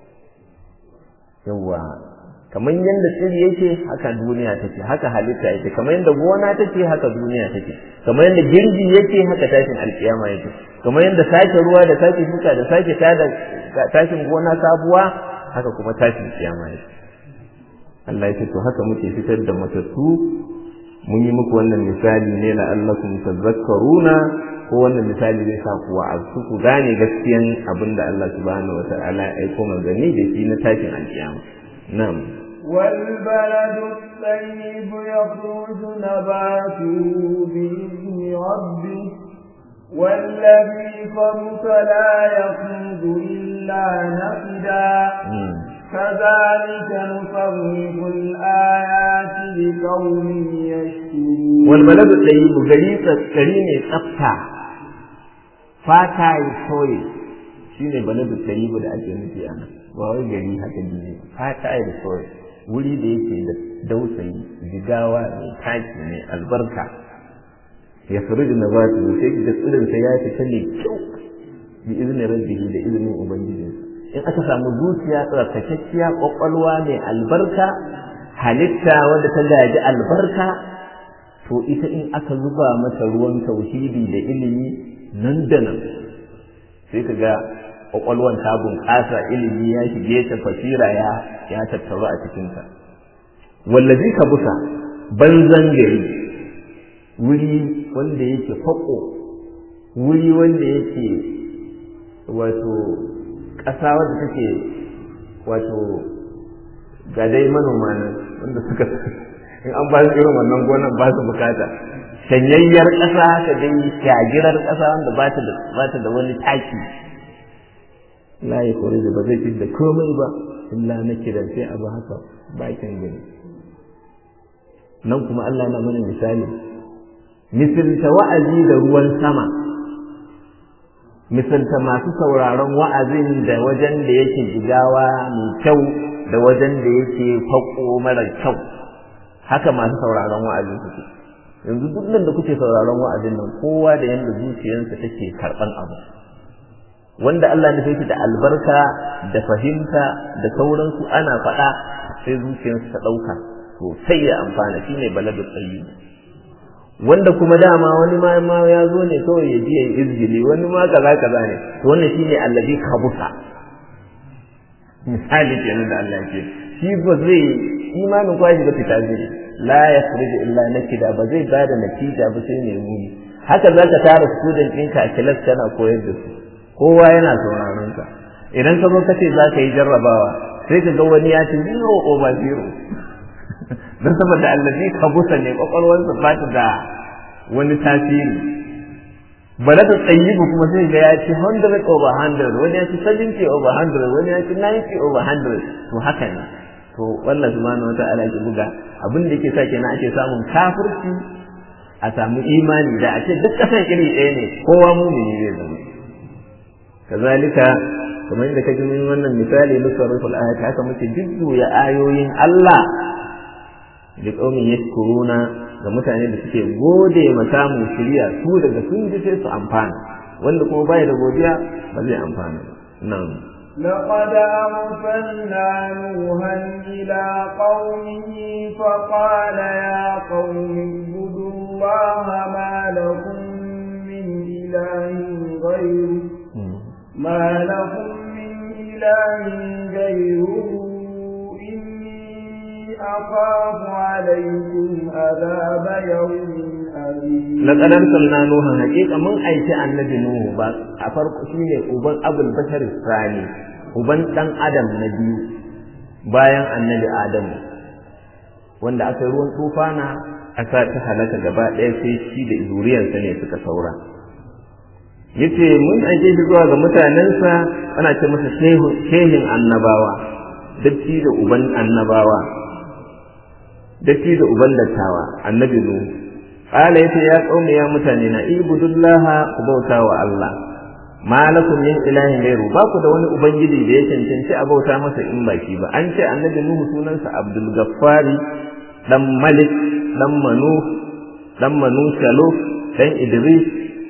Yawwa kamar yadda tsiri yake haka duniya take, haka halitta yake, kamar yadda gona take haka duniya take, kamar yadda girbi yake haka tashin alkiyama yake, kamar yadda sake ruwa da sake shuka da sake tashin gona sabuwa haka kuma tashin kiyama yake. Allah ya ce to haka muke fitar da matattu. Mun yi muku wannan misali ne la'allakum tadhakkaruna, ko wannan misali zai sa ku wa'azu ku gane gaskiyan abinda Allah subhanahu wata'ala ya aiko manzanni da shi na tashin alkiyama. Na'am. والبلد الطيب يخرج نباته بإذن ربه والذي خبث لا يخرج إلا نقدا كذلك نصرف الآيات لقوم يشكرون. والبلد الطيب غريب كريم tsafta fata ya soye shine baladu tayyibu da ake nufi a nan, ba wai gari haka ne, fata ya soye wuri da yake da dausayi, jigawa mai taki mai albarka, ya furuji na ba su sai da tsirin sa ya fita ne kyau bi izinin rabbihi da izinin ubangijinsa. In aka samu zuciya tsarkakakkiya, kwakwalwa mai albarka, halitta wanda ta gaji albarka, to ita in aka zuba mata ruwan tauhidi da ilimi nan da nan sai ka ga kwakwalwan ta bunƙasa, ilimi ya shige ta, fasira ya tattaru a cikinta. Wallazi ka busa banzan gari, wuri wanda yake fako, wuri wanda yake wato ƙasa wadda take wato ga dai manoma nan wanda suka in an ba su irin wannan gonan ba su bukata, shanyayyar ƙasa ta dai shagirar ƙasa wanda ba ta da wani taki, la ya kore da ba zai fi da komai ba illa na kiran sai abu haka bakin gani. Nan kuma Allah na mana misali, misalta wa'azi da ruwan sama, misalta masu sauraron wa'azin da wajen da yake jigawa mai kyau da wajen da yake fako mara kyau, haka masu sauraron wa'azin suke. Yanzu duk nan da kuke sauraron wa'azin nan, kowa da yanda zuciyarsa take karɓan abu, wanda Allah ya shi da albarka da fahimta da sauransu ana faɗa sai zuciyarsa ta ɗauka to sai ya amfana, shine baladu tsayi. Wanda kuma dama wani ma ya zo ne kawai ya ji ya yi izgili, wani ma kaza ne, to wannan shine allazi kabusa. Misali kenan da Allah ke shi ba zai imanin kwashi ba fita zai la yakhruju illa nakida, ba zai bada natija ba sai ne muni. Haka zaka tara student ɗinka a class kana koyar da su, kowa yana sauraron ka. Idan ka zo ka ce za ka yi jarrabawa sai ka ga wani ya ci 0/0 don saboda allazi kabusa ne, kwakwalwarsa ba ta da wani tasiri. Baladu tsayibu kuma sai ga ya ci 100/100, wani ya ci 70/100, wani ya ci 90/100. To haka ne, to wallahi subhanahu wata'ala ke buga abin da yake sa kenan ake samun kafirci a samu imani, da a ce duk kasan iri ɗaya ne kowa mumini zai zama. Kazalika kamar yadda ka ji min wannan misali nusarriful ayati, haka muke jujjuya ayoyin Allah da qaumin yashkuruna ga mutane da suke gode ma samun shiriya, su daga sun ji sai su amfana, wanda kuma bai da godiya ba zai amfana. Na'am. لقد أرسلنا نوحا إلى قومه فقال يا قوم اعبدوا الله ما لكم من إله غيره إله غيره إني أخاف عليكم عذاب يوم أليم. لقد أرسلنا نوحا حقيقة من أيتي النبي نوح أفرق شيء أبن أبو البشر الثاني أبن دان آدم نبي bayan annabi Adamu wanda aka yi ruwan tufana aka ta halaka gaba ɗaya sai shi da zuriyarsa ne suka saura. Yace mun aike shi zuwa ga mutanensa ana ce masa shehin annabawa, datti da uban annabawa, datti da uban dattawa, annabi Nuhu. Qala yace ya qaumi ya mutane na ibudullaha ku bauta wa Allah. Malakum min ilahin ghairu, ba ku da wani ubangiji da ya cancanci a bauta masa in ba shi ba. An ce annabi Nuhu sunansa Abdul Gaffari dan Malik dan Manu Shaluf dan Idris,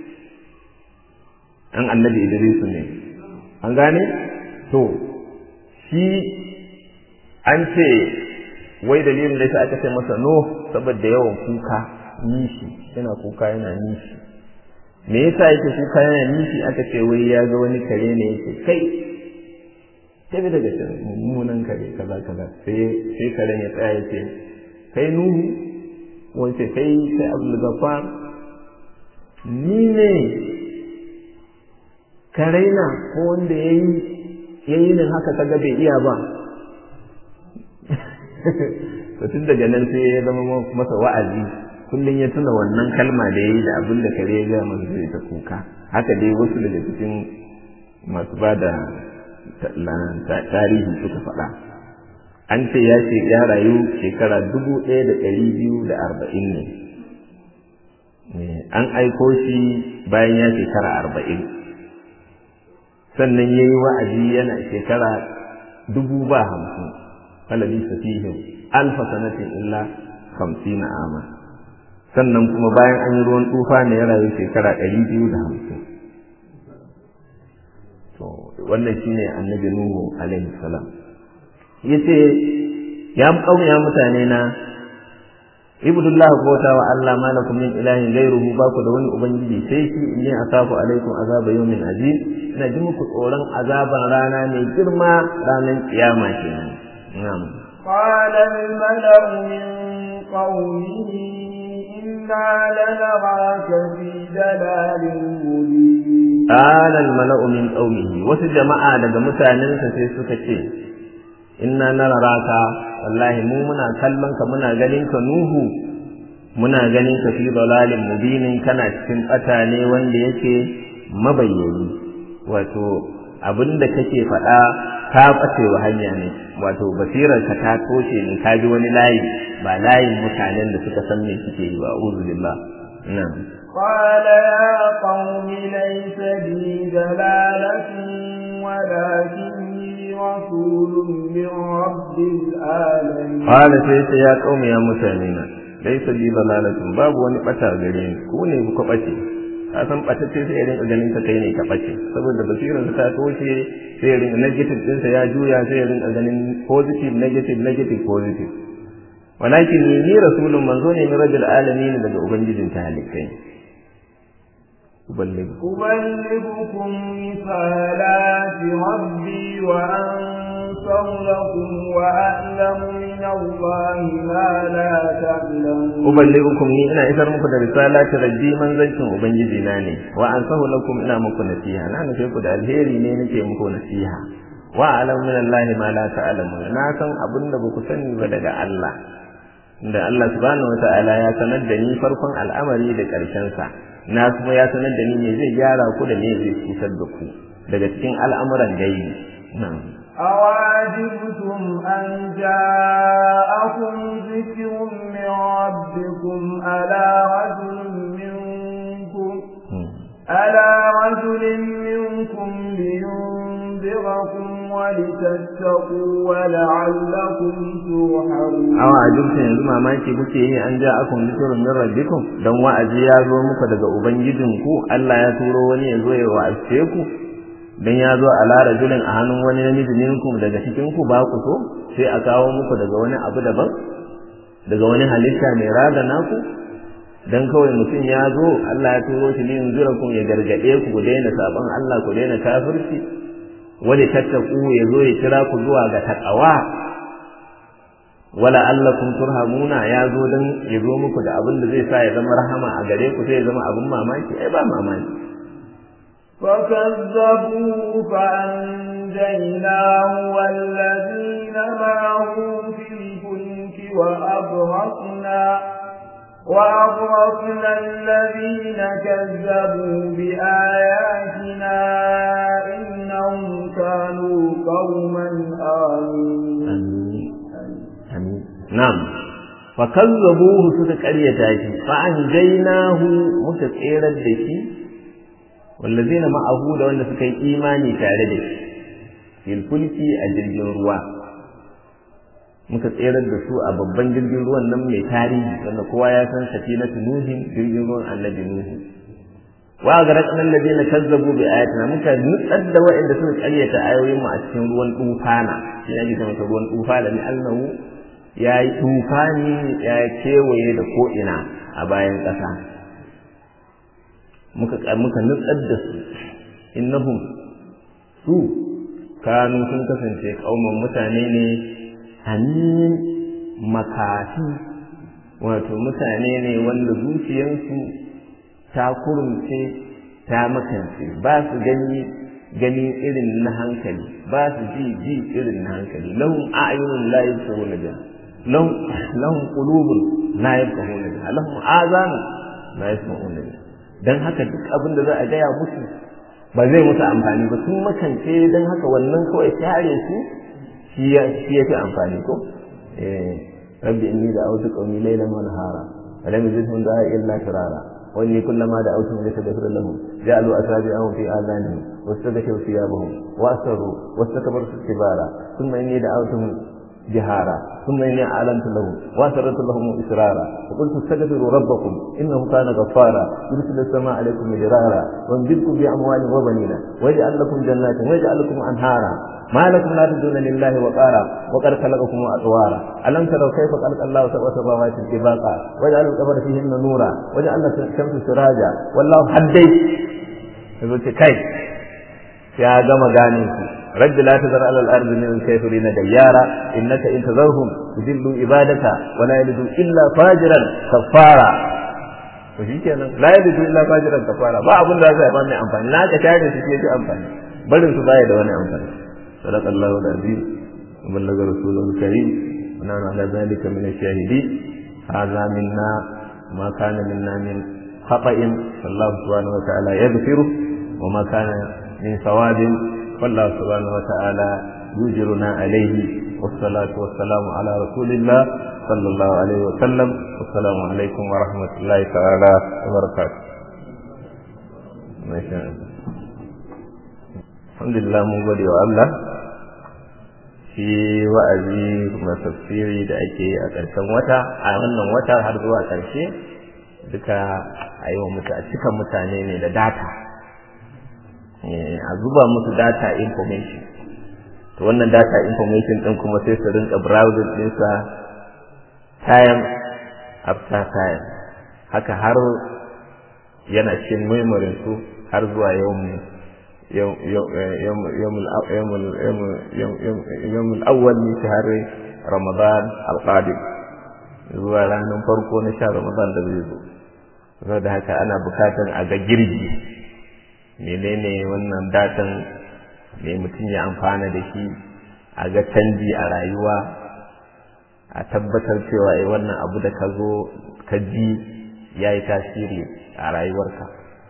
an annabi Idris ne. An gane? To shi an ce wai dalilin da yasa aka ce masa Nuh saboda yawan kuka, nishi, yana kuka yana nishi. Me yasa yake kuka yana nishi? Aka ce wai ya ga wani kare ne yake kai tabi daga can mummunan kare kaza kaza, sai karen ya tsaya yake kai Nuhu, wace kai Abdul Ghaffar, ni ne karaina ko wanda yayi nan haka kaga bai iya ba. To tun daga nan sai ya zama masa wa'azi, kullum ya tuna wannan kalma da yayi da abin da kare ya ga masa zai ta kuka. Haka dai wasu daga cikin masu bada tarihi suka faɗa. An ce ya rayu shekara 1240 ne. An aiko shi bayan ya shekara 40. Sannan yayi wa'azi yana shekara 50,000. Falabi safihim alfa sanatin illa 50 ama. Sannan kuma bayan an yi ruwan tufa ne ya rayu shekara 250. To wannan shine annabi Nuhu alaihi salam. Yace ya mutane na ibudullah bauta wa Allah malakum min ilahin ghairuhu, ba ku da wani ubangiji sai shi, inni asafu alaikum azaba yawmin azim, ina ji muku tsoron azaban rana mai girma, ranar kiyama kenan. na'am. Qala al-mala'u min qawmihi inna lanaraka fi dalalin mubin. Qala al-mala'u min qawmihi, wasu jama'a daga mutanensa sai suka ce inna naraka, wallahi mu muna kallon ka, muna ganin ka Nuhu, muna ganin ka fi dalalin mubinin, kana cikin bata ne wanda yake mabayyani. Wato abinda kake faɗa ka bace wa hanya ne, wato basirar ka ta toshe ne, ka ji wani layi ba layin mutanen da suka san me suke yi ba. A'udhu billah. na'am. Qala ya qaumi laysa bi dalalatin walakinni rasulun min rabbil alamin. Qala sai ya qaumi ya mutane na laysa bi dalalatin, babu wani bata gare ni, ku ne ku bace. Ka san batacce sai ya rinka ganin ka kai ne ka bace, saboda basirar ta toshe, sai ya rinka negative ɗinsa ya juya, sai ya rinka ganin positive negative positive. Walakin ni rasulun manzo ne min rabbil alamin, daga ubangijin talikai. أبلغكم رسالات ربي وأنصر لكم وأعلم من الله ما لا تعلمون. أبلغكم إنا إذا مكن رسالات ربي من زيتم أبنجي ناني وأنصر لكم إنا مكن نسيها، نحن شيكو دا الهيري نيني مكن نسيها. وأعلم من الله ما لا تعلمون، ناسم أبن بكسني بدأ الله. da Allah subhanahu wataala ya sanar da ni farkon al'amari da ƙarshen sa, na kuma ya sanar da ni me zai gyara ku da me zai cutar da ku daga cikin al'amuran gaibi. na'am. أواجبتم أن جاءكم ذكر من ربكم على رجل منكم لينذركم ولتتقوا ولعلكم ترحمون. أواجبتم yanzu mamaki kuke yi an ja'akum dhikrun min rabbikum, dan wa'azi ya zo muku daga ubangijinku, Allah ya turo wani ya zo ya wa'aze ku, dan ya zo ala rajulin a hannun wani namiji minkum daga cikin ku, ba ku so sai a kawo muku daga wani abu daban, daga wani halitta mai rada naku, dan kawai mutum ya zo Allah ya turo shi ne yanzurakum ya gargade ku daina saban Allah, ku daina kafirci, wani tattaku ya zo ya kira ku zuwa ga taqwa wala allakum turhamuna ya zo dan ya zo muku da abin da zai sa ya zama rahama a gare ku sai ya zama abin mamaki ai ba mamaki فكذبوه فأنجيناه والذين معه في الفلك وأغرقنا الذين كذبوا بآياتنا إنهم كانوا قوما آمين. نعم فكذبوه سكريته فأنجيناه متسيرا دشي والذين معه da wanda suka yi imani tare da shi fil fulki a jirgin ruwa muka tserar da su a babban jirgin ruwan nan mai tarihi wanda kowa ya san safinatu nuhin jirgin ruwan annabi nuhu wa garaqna alladhina kazzabu bi ayatina muka nutsar da wa'anda suka karyata ayoyin mu a cikin ruwan tufana shi ne kuma ruwan tufana ne annahu yayi tufani ya kewaye da ko ina a bayan ƙasa muka nutsar da su innahum su kanu sun kasance kauman mutane ne amin makafi wato mutane ne wanda zuciyarsu ta kurumce ta makance ba su gani irin na hankali ba su ji irin na hankali lahum a'yunun la yabsiruna biha lahum qulubun la yafqahuna biha lahum azanun la yasma'una biha dan haka duk abin da za a gaya musu ba zai musu amfani ba sun makance dan haka wannan kawai share su shi ya fi amfani ko rabbi inni da'awtu qawmi laylan wa nahara wa lam yazidhum du'a'i illa firara wa inni kullama da'awtuhum litaghfira lahum ja'alu asabi'ahum fi adhanihim واستغشوا ثيابهم وأسروا واستكبروا استكبارا ثم إني دعوتهم جهارا ثم إني أعلنت لهم وأسررت لهم إسرارا وقلت استغفروا ربكم إنه كان غفارا يرسل السماء عليكم مدرارا ويمددكم بأموال وبنين ويجعل لكم جنات ويجعل لكم أنهارا ما لكم لا ترجون لله وقارا وقد خلقكم أطوارا ألم تروا كيف خلق الله سبع سماوات طباقا وجعل القمر فيهن نورا وجعل الشمس سراجا والله حديث يقول كيف يا جماعة غانيكم رد لا تذر على الأرض من الكافرين ديارا إنك إن تذرهم يضلوا عبادك ولا يلدوا إلا فاجرا كفارا وشيكنا لا يلدوا إلا فاجرا كفارا ba abun da zai ba mai amfani na ka tare su ke amfani barin su baya da wani amfani sadaqallahu alazim wa ballaga rasuluhu karim wa nahnu ala dhalika min ash-shahidin hadha minna ma kana minna min khata'in sallahu subhanahu wa ta'ala yaghfiru wa ma kana min sawadin والله سبحانه وتعالى يجرنا عليه والصلاة والسلام على رسول الله صلى الله عليه وسلم والسلام عليكم ورحمة الله تعالى وبركاته ما شاء الله الحمد لله mun gode wa Allah shi wa'azi kuma tafsiri da ake a ƙarshen wata a wannan wata har zuwa ƙarshe duka a yi wa cika mutane ne da data a zuba musu data information to wannan data information din kuma sai su rinka browsing ɗinsa time after time haka har yana cikin memory su har zuwa yawmul awwal min shahri ramadan al-qadim zuwa ranar farko na shahar ramadan da zai zo saboda haka ana bukatan a ga girgi menene wannan datan ne mutum ya amfana da shi a ga canji a rayuwa a tabbatar cewa wannan abu da ka zo ka ji ya yi tasiri a rayuwarka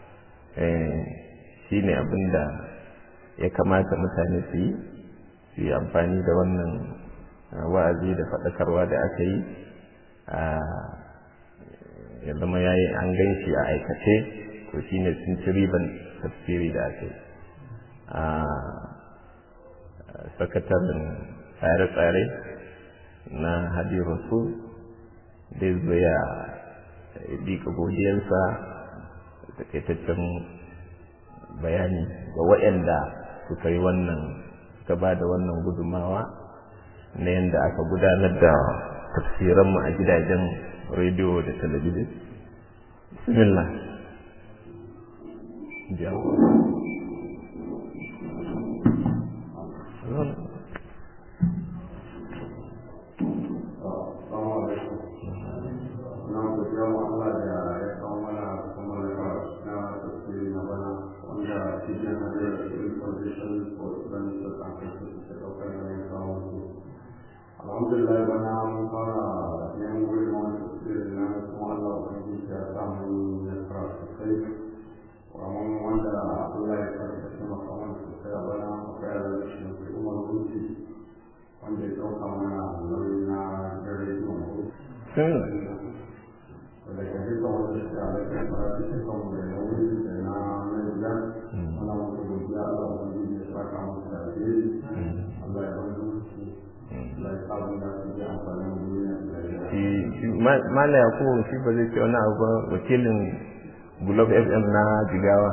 shi ne abin da ya kamata mutane su yi amfani da wannan wa'azi da faɗakarwa da aka yi ya zama ya yi an gan shi a aikace to shi ne sun ci riban tafsiri da ake a sakataren tsare-tsare na hadi rasul da zo ya dika godiyarsa da taitaccen bayani ga waɗanda suka yi wannan suka ba da wannan gudunmawa na yadda aka gudanar da tafsiranmu a gidajen rediyo da talabijin bismillah Alhamdulillah bana mun fara neman gurin wani tafsirin na kuma Allah ubangiji ya samu nasara sosai amma wanda Allah ya karɓi maka wani sosai a bana akwai da shi ne Umar Gunti wanda ya dauka mana nauyi na dare zuwa mu da ke duka wanda shi a lafiya fara shi kan da nauyi da na manja Allah ubangiji ya Allah ubangiji ya saka masa da alheri Allah ya bani Mala Yakubu shi ba zai ce wani abu wakilin Gulob FM na Jigawa.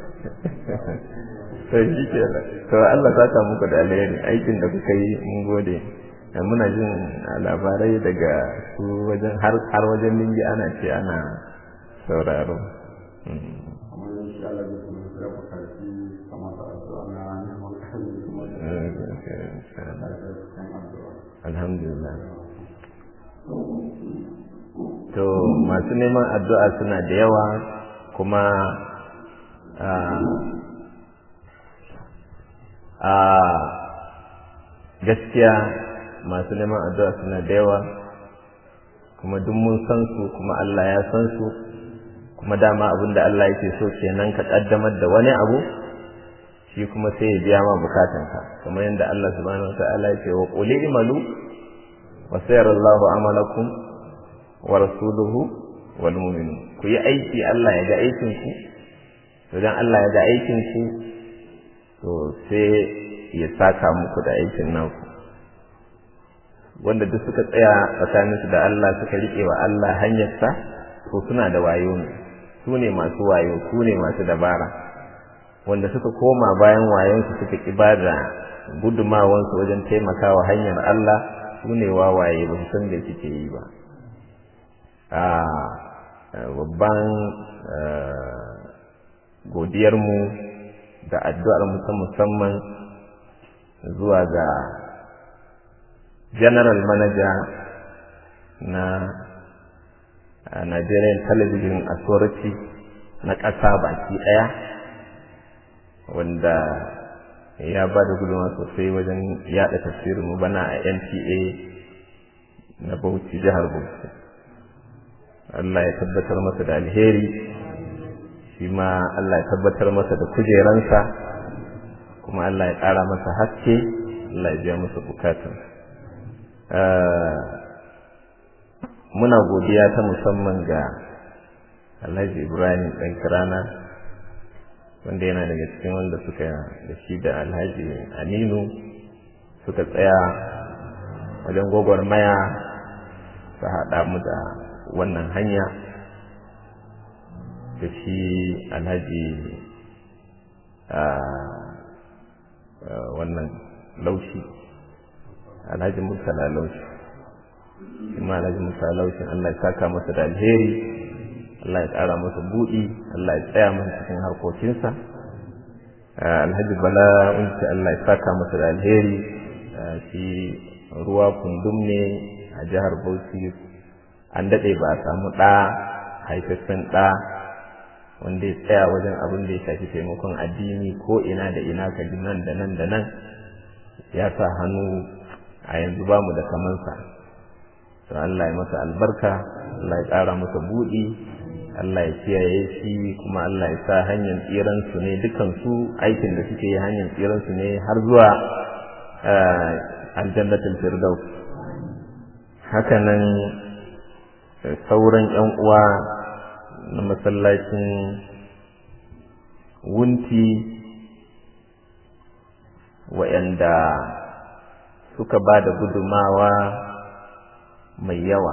Sai shi ke to Allah saka muku da alheri aikin da kuka yi mun gode. Muna jin labarai daga su wajen har wajen lingi ana ce ana sauraro. Alhamdulillah. To masu neman addu'a suna da yawa kuma gaskiya masu neman addu'a suna da yawa kuma duk mun san su kuma Allah ya san su kuma dama abinda Allah yake so kenan ka kaddamar da wani abu shi kuma sai ya biya ma bukatanka kamar yadda Allah subhanahu wataala ya ce wa qul i'malu wa sayarallahu amalakum wa rasuluhu wal mu'minun ku yi aiki Allah ya ga aikin ku idan Allah ya ga aikin ku to sai ya saka muku da aikin naku wanda duk suka tsaya tsakaninsu da Allah suka rike wa Allah hanyarsa to suna da wayo ne su ne masu wayo ku ne masu dabara wanda suka koma bayan wayansu suka ibada gudumawansu wajen taimakawa hanyar Allah su ne wawaye ba su san da suke yi ba babban godiyarmu da addu'ar mu ta musamman zuwa ga general manager na Nigerian Television Authority na ƙasa baki ɗaya wanda ya ba da gudunmawa sosai wajen yaɗa tafsirin mu bana a NTA na Bauchi jihar Bauchi. Allah ya tabbatar masa da alheri shi ma Allah ya tabbatar masa da kujeransa kuma Allah ya ƙara masa haske Allah ya biya masa bukatun. Muna godiya ta musamman ga Alhaji Ibrahim ɗan Kirana wanda yana daga cikin wanda suka da shi da Alhaji Aminu suka tsaya wajen gwagwarmaya su haɗa mu da wannan hanya da shi Alhaji wannan laushi Alhaji Murtala laushi shi ma Alhaji Murtala laushin Allah ya saka masa da alheri Allah ya ƙara masa buɗi Allah ya tsaya masa cikin harkokinsa Alhaji Bala unci Allah ya saka masa da alheri shi ruwa kundum ne a jihar Bauchi an daɗe ba a samu ɗa haifaffen ɗa wanda ya tsaya wajen abin da ya shafi taimakon addini ko ina da ina ka ji nan da nan da nan ya sa hannu a yanzu ba mu da kamansa to Allah ya masa albarka Allah ya ƙara masa buɗi Allah ya kiyaye shi kuma Allah ya sa hanyar tsiransu ne dukansu aikin da suke yi hanyar tsiransu ne har zuwa aljannatul firdaus hakanan sauran ƴan uwa na masallacin wunti wa'anda suka ba da gudumawa mai yawa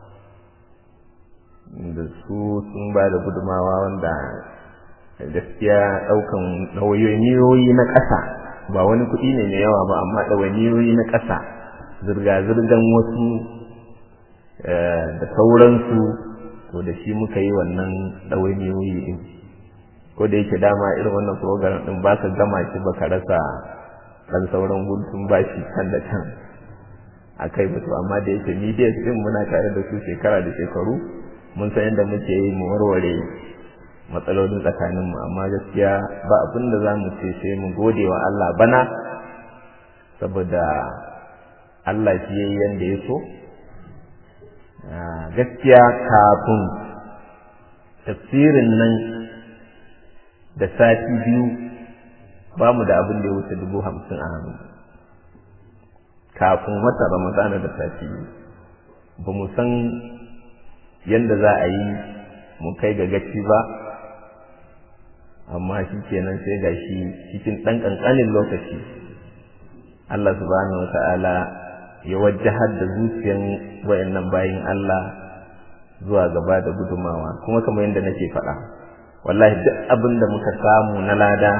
da su sun ba da gudumawa wanda gaskiya ɗaukan ɗawainiyoyi na ƙasa ba wani kuɗi ne mai yawa ba amma ɗawainiyoyi na ƙasa zirga-zirgan wasu da sauransu to da shi muka yi wannan ɗawainiyoyi ɗin ko da yake dama irin wannan program ɗin ba ka gama shi ba ka rasa dan sauran guntun bashi kan da can akai mutu, amma da yake media din muna tare da su shekara da shekaru mun san yadda muke yi mu warware matsalolin tsakaninmu, amma gaskiya ba abin da za mu ce sai mu gode wa Allah bana, saboda Allah shi yayi yanda ya so. Gaskiya kafin tafsirin nan da sati biyu ba mu da abin da ya wuce 50,000 a hannu. Kafin wata Ramadana da sati biyu ba mu san yanda za a yi mu kai ga gaci ba, amma shi kenan sai ga shi cikin ɗan ƙanƙanin lokaci Allah subhanahu wata'ala ya wajahar da zuciyan wayannan bayin Allah zuwa gaba da gudumawa. Kuma kamar yadda nake faɗa, wallahi duk abin da muka samu na lada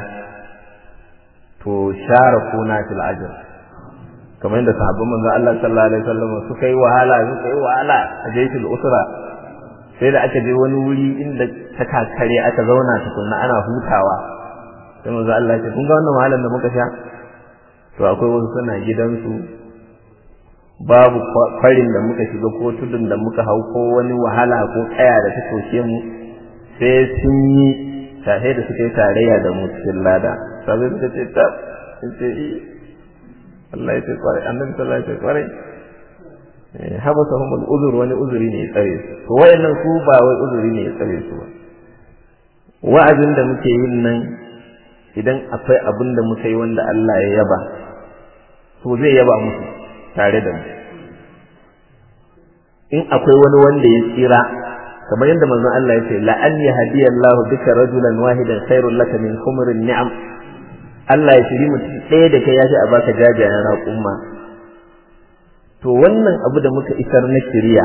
to share kuna fil ajr, kamar yadda sahabban manzon Allah sallallahu alaihi wasallam suka yi wahala a jaitul usra, sai da aka je wani wuri inda ta kakare aka zauna tukunna ana hutawa, sai manzo Allah ya ce kun ga wannan wahalar da muka sha, to akwai wasu suna gidansu babu farin da muka shiga ko tudun da muka hau ko wani wahala ko kaya da ta soke mu, sai sun yi tare da suka yi tarayya da mu cikin lada. Sai suka ce ta ce Allah ya ce kwarai, annabi sallallahu alaihi wasallam kwarai habasahum al-uzur, wani uzuri ne ya tsare su. To wayannan su ba wai uzuri ne ya tsare su ba. Wa'azin da muke yin nan idan akwai abin da muka yi wanda Allah ya yaba, to zai yaba musu tare da mu. In akwai wani wanda ya tsira, kamar yadda manzon Allah ya ce la an yahdiyallahu bika rajulan wahidan khairul laka min humrin ni'am. Allah ya shiri mutum ɗaya da kai ya ce a baka jajayen raƙumma. To wannan abu da muka isar na shiriya,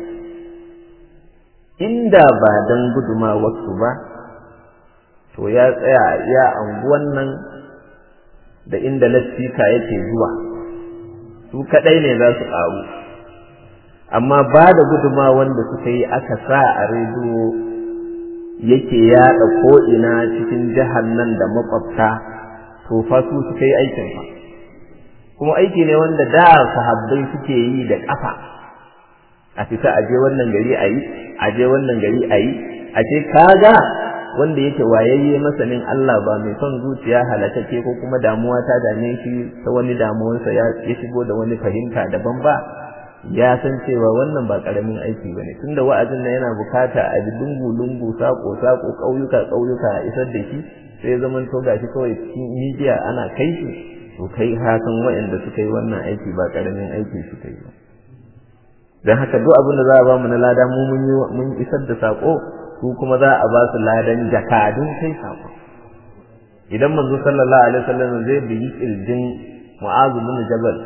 inda ba dan guduma wasu ba, to ya tsaya ya anguwan nan da inda lasfika yake zuwa, su kadai ne za su ƙaru. Amma ba da guduma wanda suka yi aka sa a rediyo yake yaɗa ko'ina cikin jihar nan da makwabta, to fa su suka yi aikin fa. Kuma aiki ne wanda da sahabbai suke yi da ƙafa, a fita aje wannan gari a yi, aje wannan gari a yi, aje kaga wanda yake wayayye masanin Allah ba mai son zuciya halakake ko kuma damuwa ta dame shi ta wani damuwarsa ya shigo da wani fahimta daban ba, ya san cewa wannan ba karamin aiki bane, tunda wa'azin nan yana bukata a bi lungu sako ƙauyuka a isar da shi, sai zaman to gashi kawai cikin media ana kai shi, to kai hakan waɗanda suka yi wannan aiki ba karamin aiki suka yi ba. Dan haka duk abin da za a ba mu na lada mu mun isar da sako, su kuma za a ba su ladan jakadun kai sako. Idan manzo sallallahu alaihi wasallam zai bi kirjin Mu'adh bin Jabal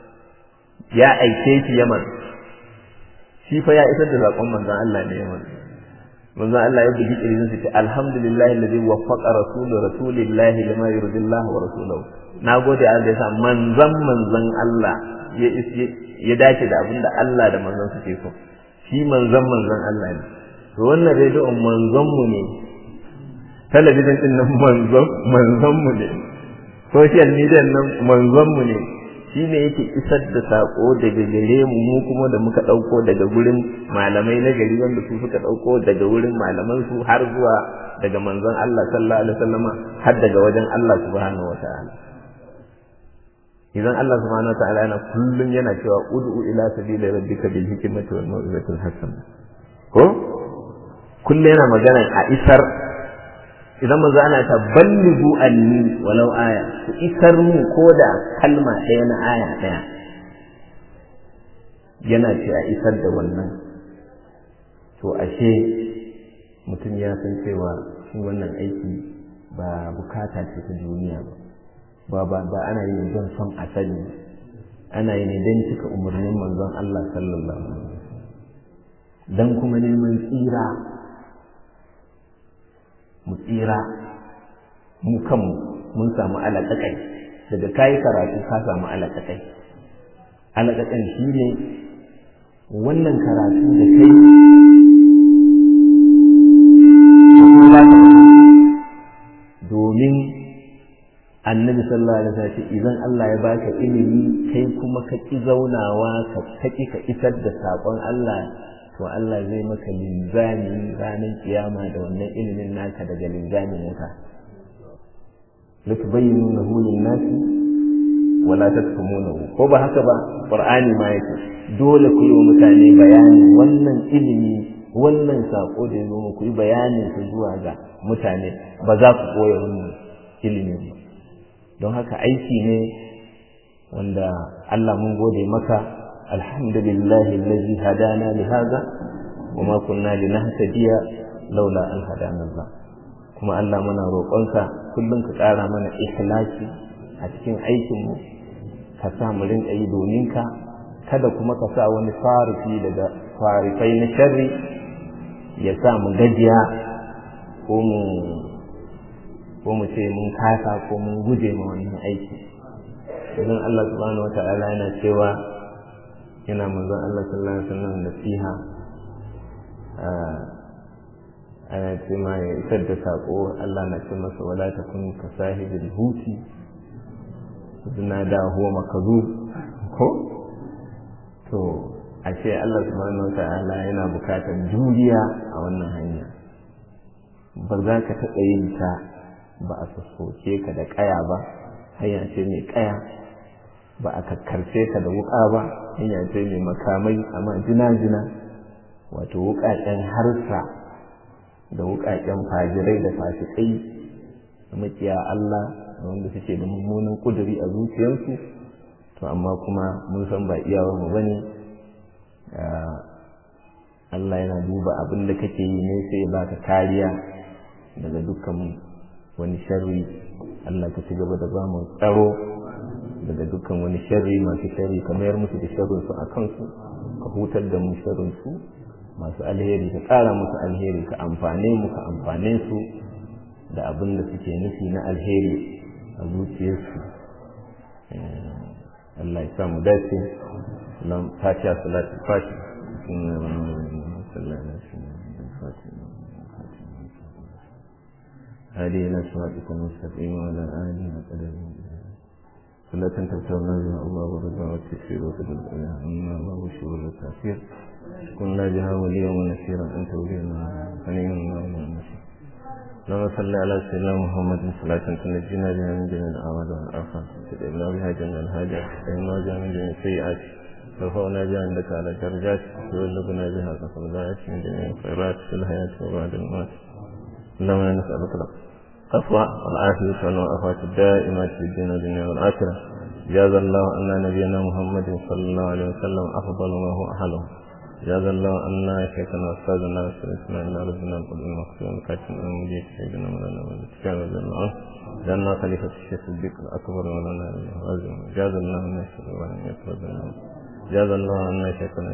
ya aike shi Yaman, shi fa ya isar da sakon manzon Allah ne Yaman. Manzon Allah ya bi kirjin su ce alhamdulillahi alladhi waffaqa rasulillahi lima yurdillahu wa rasuluhu. Nagode Allah da ya sa manzon Allah ya dace da abinda Allah da manzon suke so. Shi manzon Allah ne. To wannan rediyon manzonmu ne, talabijin din nan manzonmu ne, social media nan manzonmu ne, shi ne yake isar da sako daga gare mu kuma da muka ɗauko daga gurin malamai na gari wanda su suka ɗauko daga wurin malaman su har zuwa daga manzon Allah sallallahu alaihi wasallama har daga wajen Allah subhanahu wataala. Idan Allah subhanahu wataala yana kullum yana cewa ud'u ila sabili rabbika bil hikmati wal mau'izatil hasanah, ko kullum yana magana a isar. Idan manzo ana ta ballighu anni walau aya, ku isar mu koda kalma ɗaya na aya ɗaya, yana ce a isar da wannan. To ashe mutum ya san cewa shi wannan aiki ba bukata ce ta duniya ba ana yi don son a sani, ana yi ne don cika umarnin manzon Allah sallallahu alaihi wasallam, dan kuma neman tsira, mu tsira mu kanmu mun samu alaƙaƙai. Daga kayi karatu ka samu alaƙaƙai. Alaƙaƙan shi ne wannan karatu da kai domin annabi sallallahu alaihi wasallam idan Allah ya baka ilimi kai kuma ka ki zaunawa ka ki ka isar da sakon Allah to Allah zai maka linzami ranar kiyama da wannan ilimin naka daga linzamin wuta litubayyinuhu lin-nasi wala takumunahu ko ba haka ba qur'ani ma yake dole ku yi wa mutane bayanin wannan ilimi wannan sako da yazo ku yi bayanin su zuwa ga mutane ba za ku koya wannan ilimin ba don haka aiki ne wanda Allah mun gode maka alhamdulillahi allazi hadana li hadha wama kunna linahtadiya laula an hadana Allah kuma Allah muna roƙonka kullum ka ƙara mana ikhlasi a cikin aikin mu ka sa mu rinƙa yi domin ka kada kuma ka sa wani farifi daga farifai na sharri ya sa mu gajiya ko mu ce mun kasa ko mun guje ma wannan aiki idan Allah subhanahu wata'ala yana cewa yana manzon Allah sallallahu alaihi wasallam nasiha ana ce ma ya isar da sako Allah na ce masa wala takun ka sahibil huti zina da huwa makazu ko to ashe Allah subhanahu wata'ala yana bukatar juriya a wannan hanya ba za ka taɓa yin ta ba a sassoke ka da ƙaya ba hanya ce mai ƙaya ba a kakkarce ka da wuƙa ba hanya ce mai makamai amma jina-jina wato wuƙaƙen harsa da wuƙaƙen fajirai da fasikai da makiya Allah wanda suke da mummunan ƙuduri a zuciyarsu to amma kuma mun san ba iyawar mu bane Allah yana duba abin da kake yi ne sai ya baka kariya daga dukkan wani sharri Allah ka ci gaba da ba mu tsaro daga dukkan wani sharri masu sharri ka mayar musu da sharrin su a kansu ka hutar da mu sharrin su masu alheri ka ƙara musu alheri ka amfane mu ka amfane su da abin da suke nufi na alheri a zuciyarsu Allah ya sa mu dace lam fatiha salatu fatiha هذه إلى صراطك المستقيم وعلى آله وقدره صلاة تبتغنا بها الله ورضا والتكفير وكذب الإله أما الله والشغل والتأثير كنا بها وليا ونسيرا أنت ولينا فنعم الله ونسير اللهم صل على سيدنا محمد صلاة تنجينا بها من جميع الأعمال والآفات وتدعنا بها جميع الحاجات وتهمنا بها من جميع السيئات ترفعنا بها عندك على درجات وتبلغنا بها قصر الغايات من جميع الخيرات في الحياة وبعد الموت اللهم نسألك العفو والعافية والعافية الدائمة في الدين والدنيا والآخرة جاز الله أن نبينا محمد صلى الله عليه وسلم أفضل ما هو أهله جاز الله أن شيخنا أستاذنا وسلسنا إلى ربنا القدر المقصود والكاتم المجيد سيدنا مولانا والاتكال رضي الله عنه جعلنا خليفة الشيخ الصديق الأكبر مولانا العظيم جاز الله أن يشهد وأن يترضى جاز الله أن شيخنا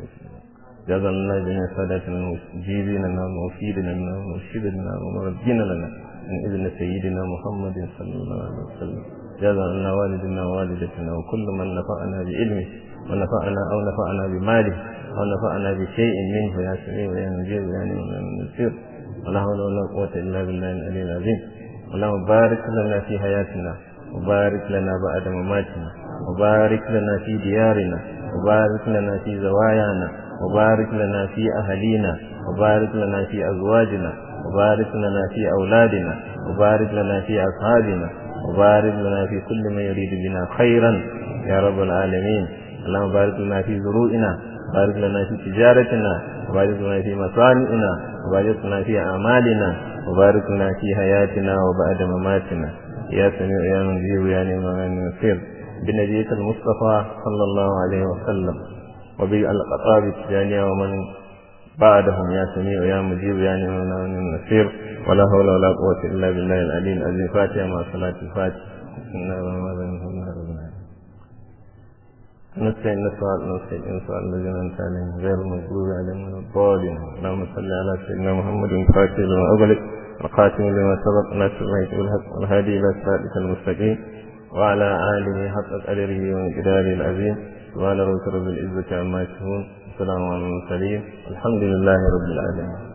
جاز الله جميع ساداتنا المجيبين لنا وموفيدنا لنا ومرشدنا ومربينا لنا من إذن سيدنا محمد صلى الله عليه وسلم جاز لنا والدنا ووالدتنا وكل من نفعنا بعلمه ونفعنا أو نفعنا بماله أو نفعنا بشيء منه يا سميع ويا مجيب يا نعم النصير ولا حول ولا قوة إلا بالله العلي العظيم اللهم بارك لنا في حياتنا وبارك لنا بعد مماتنا وبارك لنا في ديارنا وبارك لنا في زوايانا وبارك لنا في أهلينا وبارك لنا في أزواجنا وبارك لنا في أولادنا وبارك لنا في أصحابنا وبارك لنا في كل من يريد بنا خيرا يا رب العالمين اللهم بارك لنا في زروعنا وبارك لنا في تجارتنا وبارك لنا في مصانعنا وبارك لنا في أعمالنا وبارك لنا في حياتنا وبعد مماتنا يا سميع يا مجيب يا نعم النصير بنبيك المصطفى صلى الله عليه وسلم وبالقطاب التجانية ومن بعدهم يا سميع يا مجيب يا نعم النصير ولا حول ولا قوة إلا بالله العلي العظيم فاتحة مع صلاة الفاتحة بسم الله الرحمن الرحيم نستعين نستعين الذين أنعمت عليهم غير المغضوب عليهم ولا الضالين اللهم صل على سيدنا محمد الفاتح لما أغلق الخاتم لما سبق ناصر الله بالحق والهادي إلى صراطك المستقيم وعلى آله حق قدره ومقداره العظيم سبحان ربك رب العزة عما يصفون والسلام على المرسلين الحمد لله رب العالمين.